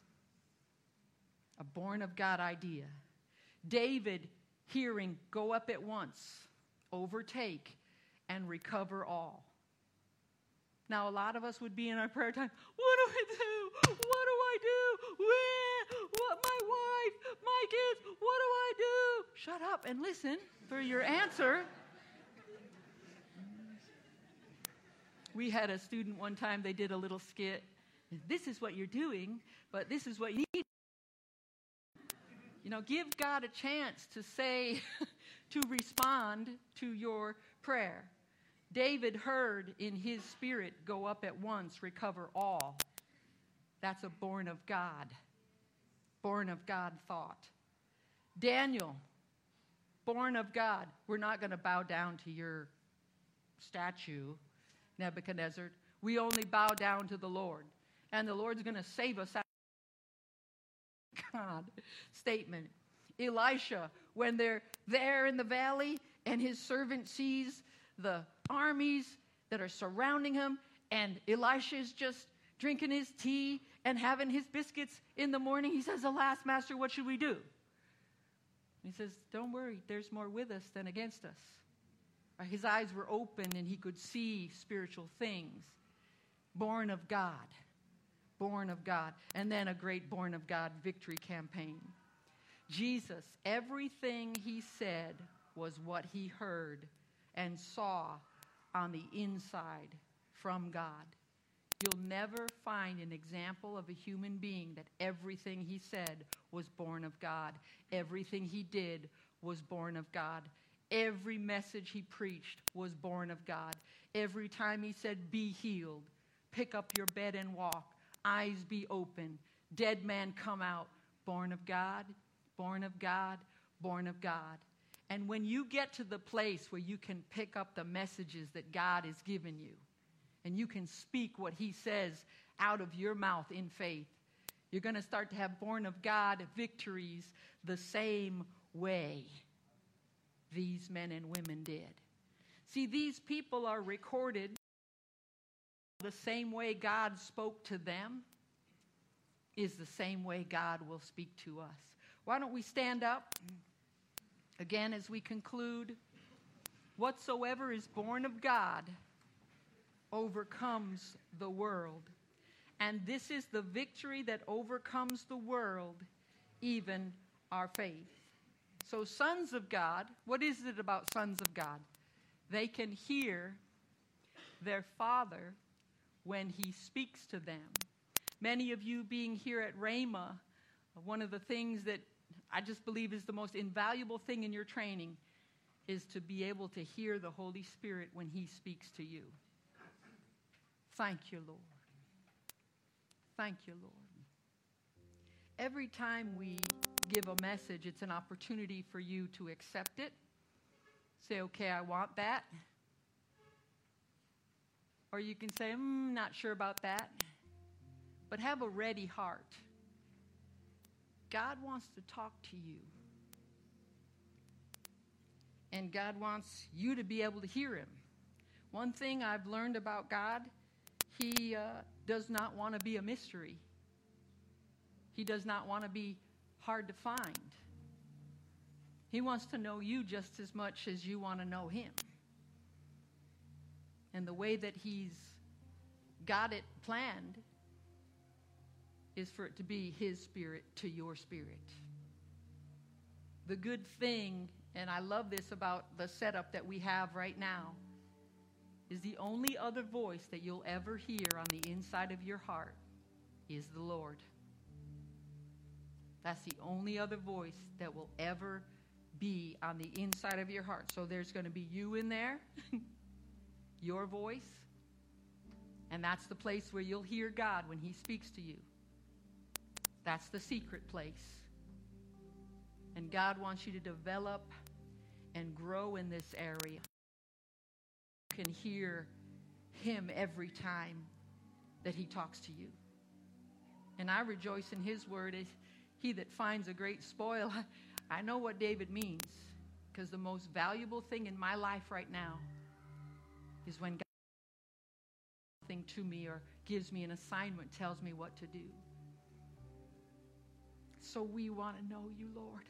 A born of God idea. David hearing, go up at once, overtake, and recover all. Now, a lot of us would be in our prayer time, what do I do? What do I do? Where? What, my wife, my kids, what do I do? Shut up and listen for your answer. We had a student one time, they did a little skit. This is what you're doing, but this is what you need. You know, give God a chance to say, to respond to your prayer. David heard in his spirit, go up at once, recover all. That's a born of God. Born of God thought. Daniel, born of God. We're not going to bow down to your statue, Nebuchadnezzar. We only bow down to the Lord. And the Lord's going to save us out of God statement. Elisha, when they're there in the valley and his servant sees the armies that are surrounding him, and Elisha is just drinking his tea and having his biscuits in the morning, he says, alas, Master, what should we do? And he says, don't worry, there's more with us than against us. His eyes were open and he could see spiritual things. Born of God. Born of God. And then a great born of God victory campaign. Jesus, everything he said was what he heard and saw on the inside from God. You'll never find an example of a human being that everything he said was born of God. Everything he did was born of God. Every message he preached was born of God. Every time he said, be healed, pick up your bed and walk, eyes be open, dead man come out, born of God, born of God, born of God. And when you get to the place where you can pick up the messages that God has given you, and you can speak what he says out of your mouth in faith, you're going to start to have born of God victories the same way these men and women did. See, these people are recorded the same way God spoke to them is the same way God will speak to us. Why don't we stand up again as we conclude? Whatsoever is born of God overcomes the world. And this is the victory that overcomes the world, even our faith. So sons of God, what is it about sons of God? They can hear their Father when he speaks to them. Many of you being here at Rhema, one of the things that I just believe is the most invaluable thing in your training is to be able to hear the Holy Spirit when he speaks to you. Thank you, Lord. Thank you, Lord. Every time we give a message, it's an opportunity for you to accept it. Say, okay, I want that. Or you can say, mm, not sure about that. But have a ready heart. God wants to talk to you. And God wants you to be able to hear him. One thing I've learned about God, he uh, does not want to be a mystery. He does not want to be hard to find. He wants to know you just as much as you want to know him. And the way that he's got it planned is for it to be his spirit to your spirit. The good thing, and I love this about the setup that we have right now, is the only other voice that you'll ever hear on the inside of your heart is the Lord. That's the only other voice that will ever be on the inside of your heart. So there's going to be you in there, your voice, and that's the place where you'll hear God when he speaks to you. That's the secret place. And God wants you to develop and grow in this area. You can hear him every time that he talks to you. And I rejoice in his word. He that finds a great spoil. I know what David means, because the most valuable thing in my life right now is when God says something to me or gives me an assignment, tells me what to do. So we want to know you, Lord.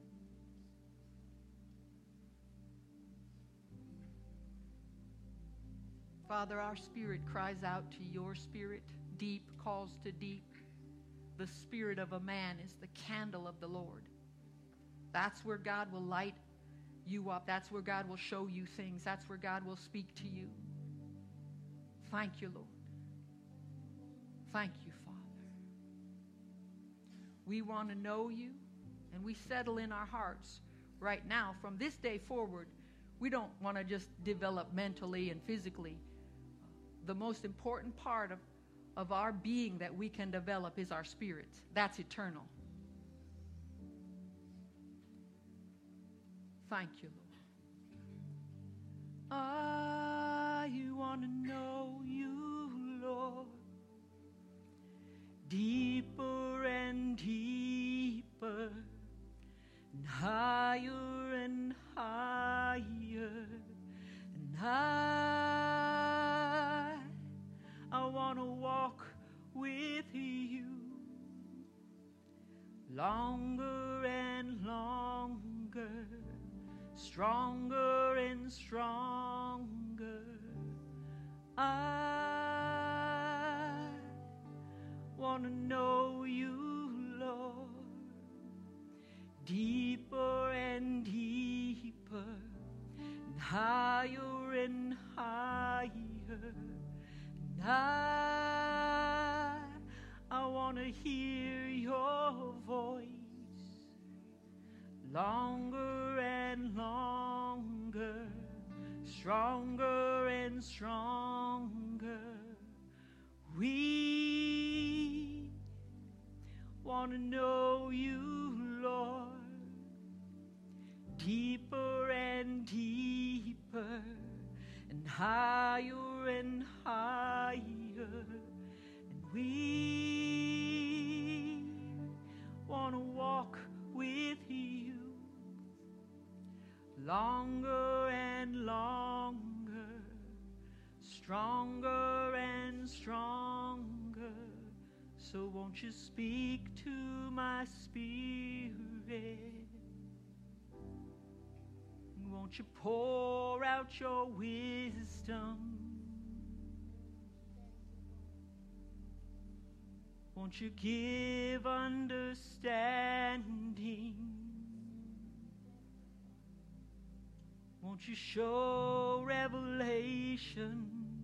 Father, our spirit cries out to your spirit. Deep calls to deep. The spirit of a man is the candle of the Lord. That's where God will light you up. That's where God will show you things. That's where God will speak to you. Thank you, Lord. Thank you, Father. We want to know you, and we settle in our hearts right now. From this day forward, we don't want to just develop mentally and physically. The most important part of, of our being that we can develop is our spirit. That's eternal. Thank you, Lord. I want to know you, Lord, deeper and deeper, and higher and higher, and I, I want to walk with you longer and longer, stronger and stronger. I want to know you, Lord, deeper and deeper, and higher and higher. And I, I want to hear your voice longer and longer, stronger and stronger. We want to know you, Lord, deeper and deeper, and higher and higher. And we want to walk with you longer and longer, stronger and stronger. So won't you speak to my spirit? Won't you pour out your wisdom? Won't you give understanding? Won't you show revelation?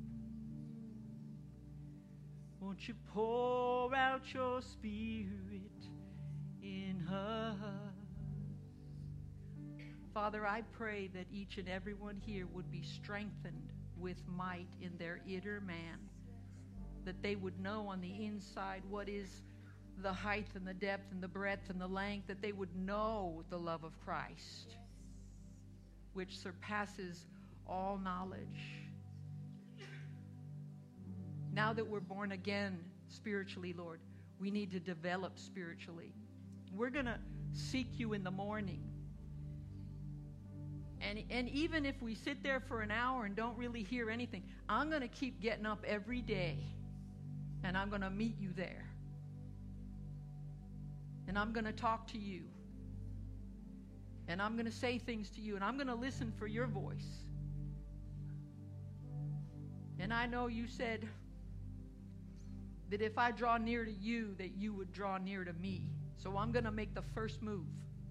Won't you pour out your spirit in us? Father, I pray that each and every one here would be strengthened with might in their inner man, that they would know on the inside what is the height and the depth and the breadth and the length, that they would know the love of Christ, which surpasses all knowledge. Now that we're born again spiritually, Lord, we need to develop spiritually. We're going to seek you in the morning. And, and even if we sit there for an hour and don't really hear anything, I'm going to keep getting up every day, and I'm going to meet you there. And I'm going to talk to you. And I'm going to say things to you, and I'm going to listen for your voice. And I know you said that if I draw near to you, that you would draw near to me. So I'm going to make the first move.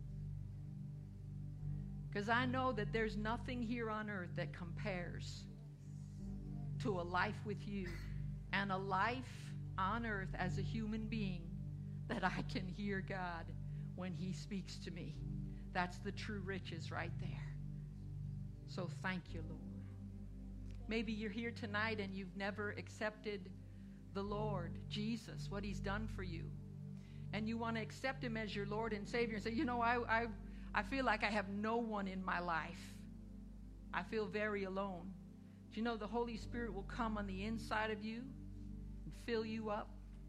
Because I know that there's nothing here on earth that compares to a life with you, and a life on earth as a human being, that I can hear God when he speaks to me. That's the true riches right there. So thank you, Lord. Maybe you're here tonight and you've never accepted the Lord, Jesus, what he's done for you. And you want to accept him as your Lord and Savior and say, you know, I, I, I feel like I have no one in my life. I feel very alone. Do you know the Holy Spirit will come on the inside of you and fill you up?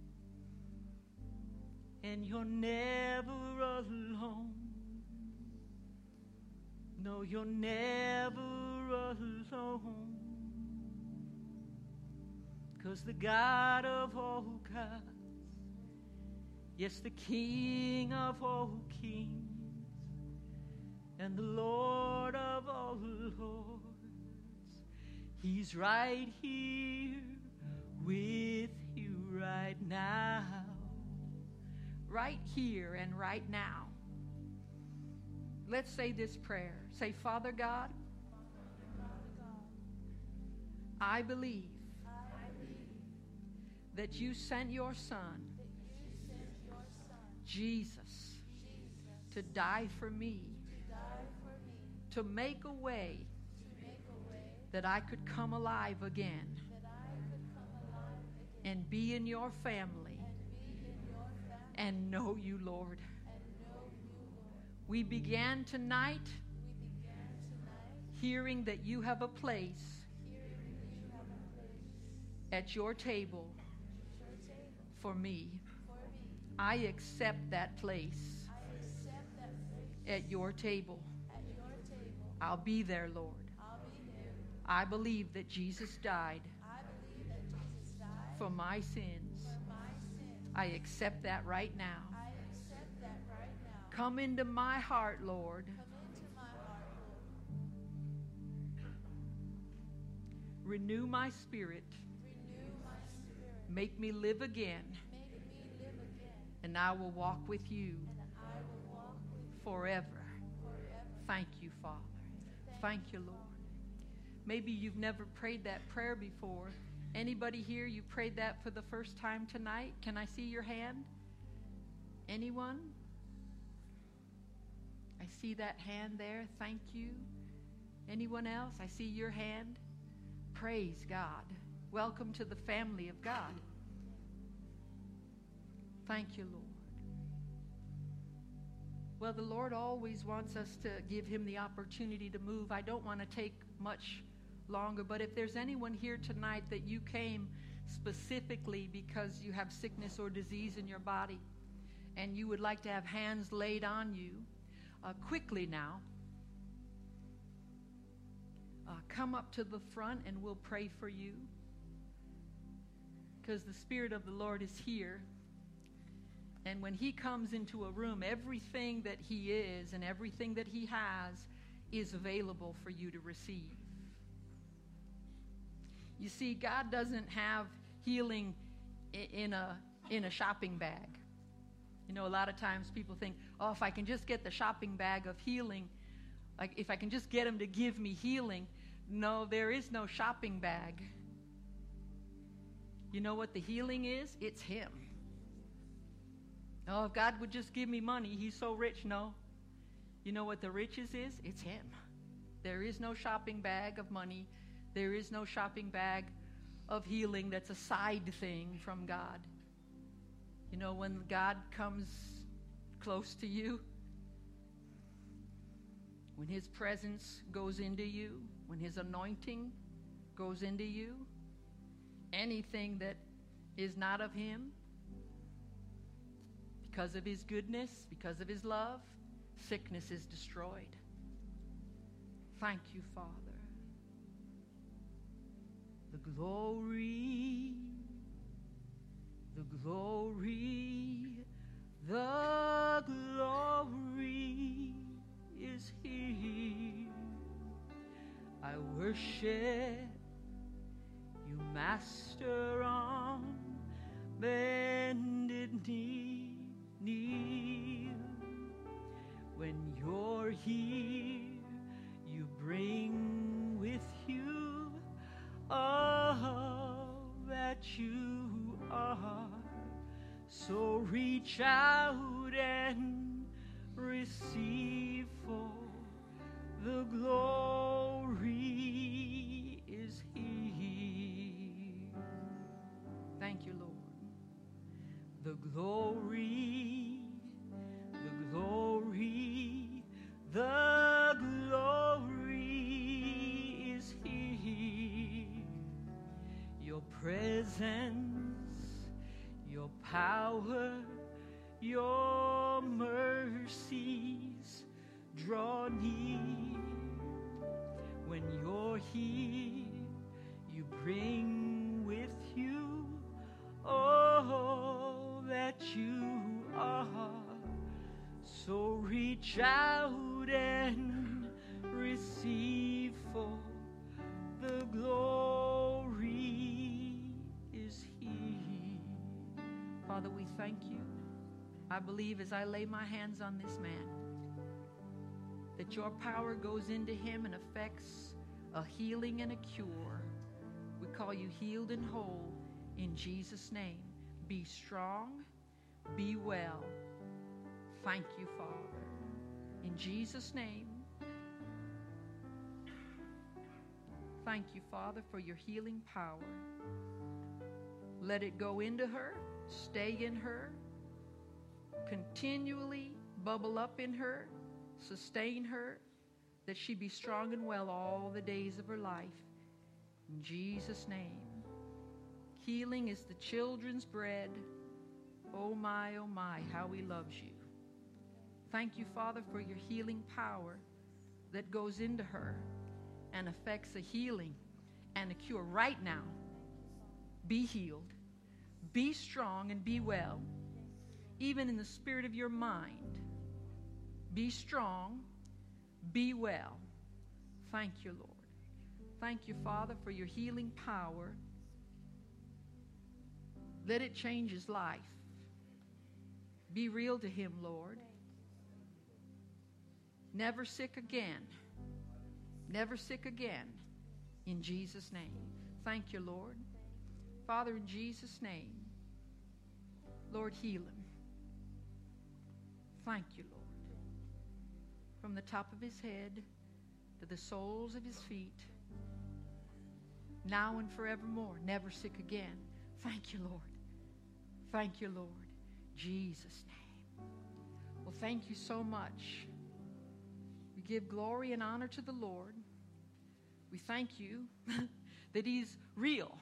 And you're never alone. No, you're never alone. 'Cause the God of all gods, yes, the King of all kings, and the Lord of all lords, he's right here with you right now. Right here and right now. Let's say this prayer. Say, Father God, I believe that you sent your Son, Jesus, to die for me, to make a way that I could come alive again and be in your family and know you, Lord. We began tonight hearing that you have a place at your table for me. I accept that place at your table. I'll be there, Lord. I believe that Jesus died for my sins. I accept that right now. Come into my heart, Lord. Renew my spirit. Make me live again. And I will walk with you forever. Thank you, Father. Thank you, Lord. Maybe you've never prayed that prayer before. Anybody here, you prayed that for the first time tonight? Can I see your hand? Anyone? I see that hand there. Thank you. Anyone else? I see your hand. Praise God. Welcome to the family of God. Thank you, Lord. Well, the Lord always wants us to give him the opportunity to move. I don't want to take much longer, but if there's anyone here tonight that you came specifically because you have sickness or disease in your body and you would like to have hands laid on you, uh, quickly now, uh, come up to the front and we'll pray for you, because the Spirit of the Lord is here. And when he comes into a room, everything that he is and everything that he has is available for you to receive. You see, God doesn't have healing in a in a shopping bag. You know, a lot of times people think, oh, if I can just get the shopping bag of healing, like if I can just get him to give me healing. No, there is no shopping bag. You know what the healing is? It's him. Oh, if God would just give me money, he's so rich. No. You know what the riches is? It's Him. There is no shopping bag of money. There is no shopping bag of healing that's a side thing from God. You know, when God comes close to you, when His presence goes into you, when His anointing goes into you, anything that is not of Him, because of His goodness, because of His love, sickness is destroyed. Thank you, Father. The glory, the glory, the glory is here. I worship you, Master, on bended knee. kneel. When you're here, you bring with you all that you are. So reach out and receive, for the glory is here. Thank you, Lord. The glory, the glory, the glory is here. Your presence, your power, your mercies draw near. When you're here, you bring with you all that you are. So reach out and receive, for the glory is here. Father, we thank you. I believe as I lay my hands on this man, that your power goes into him and affects a healing and a cure. We call you healed and whole in Jesus' name. Be strong, be well. Thank you, Father. In Jesus' name. Thank you, Father, for your healing power. Let it go into her, stay in her, continually bubble up in her, sustain her, that she be strong and well all the days of her life. In Jesus' name. Healing is the children's bread. Oh my, oh my, how He loves you. Thank you, Father, for your healing power that goes into her and affects a healing and a cure right now. Be healed, be strong, and be well, even in the spirit of your mind. Be strong, be well. Thank you, Lord. Thank you, Father, for your healing power. Let it change his life. Be real to him, Lord. Never sick again. Never sick again. In Jesus' name. Thank you, Lord. Father, in Jesus' name, Lord, heal him. Thank you, Lord. From the top of his head to the soles of his feet, now and forevermore, never sick again. Thank you, Lord. Thank you, Lord. Jesus' name. Well, thank you so much. We give glory and honor to the Lord. We thank you that He's real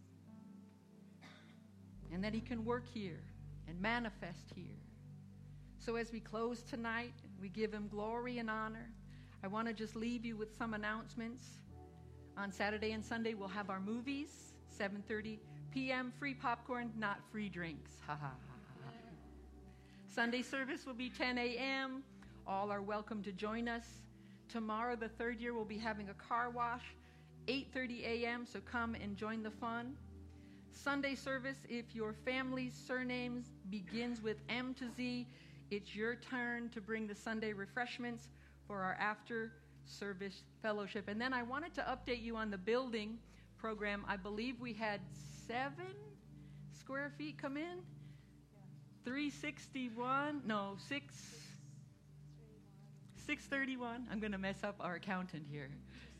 and that He can work here and manifest here. So as we close tonight, we give Him glory and honor. I want to just leave you with some announcements. On Saturday and Sunday, we'll have our movies, seven thirty p.m., free popcorn, not free drinks. Ha ha ha. Sunday service will be ten a.m. All are welcome to join us. Tomorrow, the third year, we'll be having a car wash, eight thirty a.m., so come and join the fun. Sunday service, if your family's surnames begins with M to Z, it's your turn to bring the Sunday refreshments for our after-service fellowship. And then I wanted to update you on the building program. I believe we had seven square feet come in. three sixty-one, no, six, six thirty-one. I'm going to mess up our accountant here.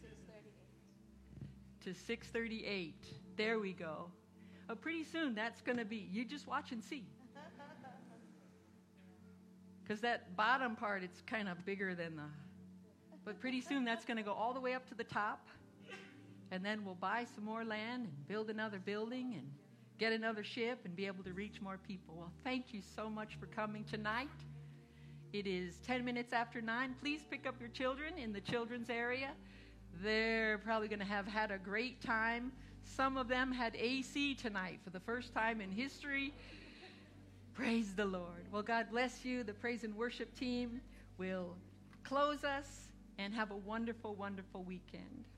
To six thirty-eight. There we go. Oh, pretty soon that's going to be, you just watch and see. Because that bottom part, it's kind of bigger than the, but pretty soon that's going to go all the way up to the top. And then we'll buy some more land and build another building and get another ship and be able to reach more people. Well, thank you so much for coming tonight. It is ten minutes after nine. Please pick up your children in the children's area. They're probably going to have had a great time. Some of them had A C tonight for the first time in history. Praise the Lord. Well, God bless you. The praise and worship team will close us and have a wonderful, wonderful weekend.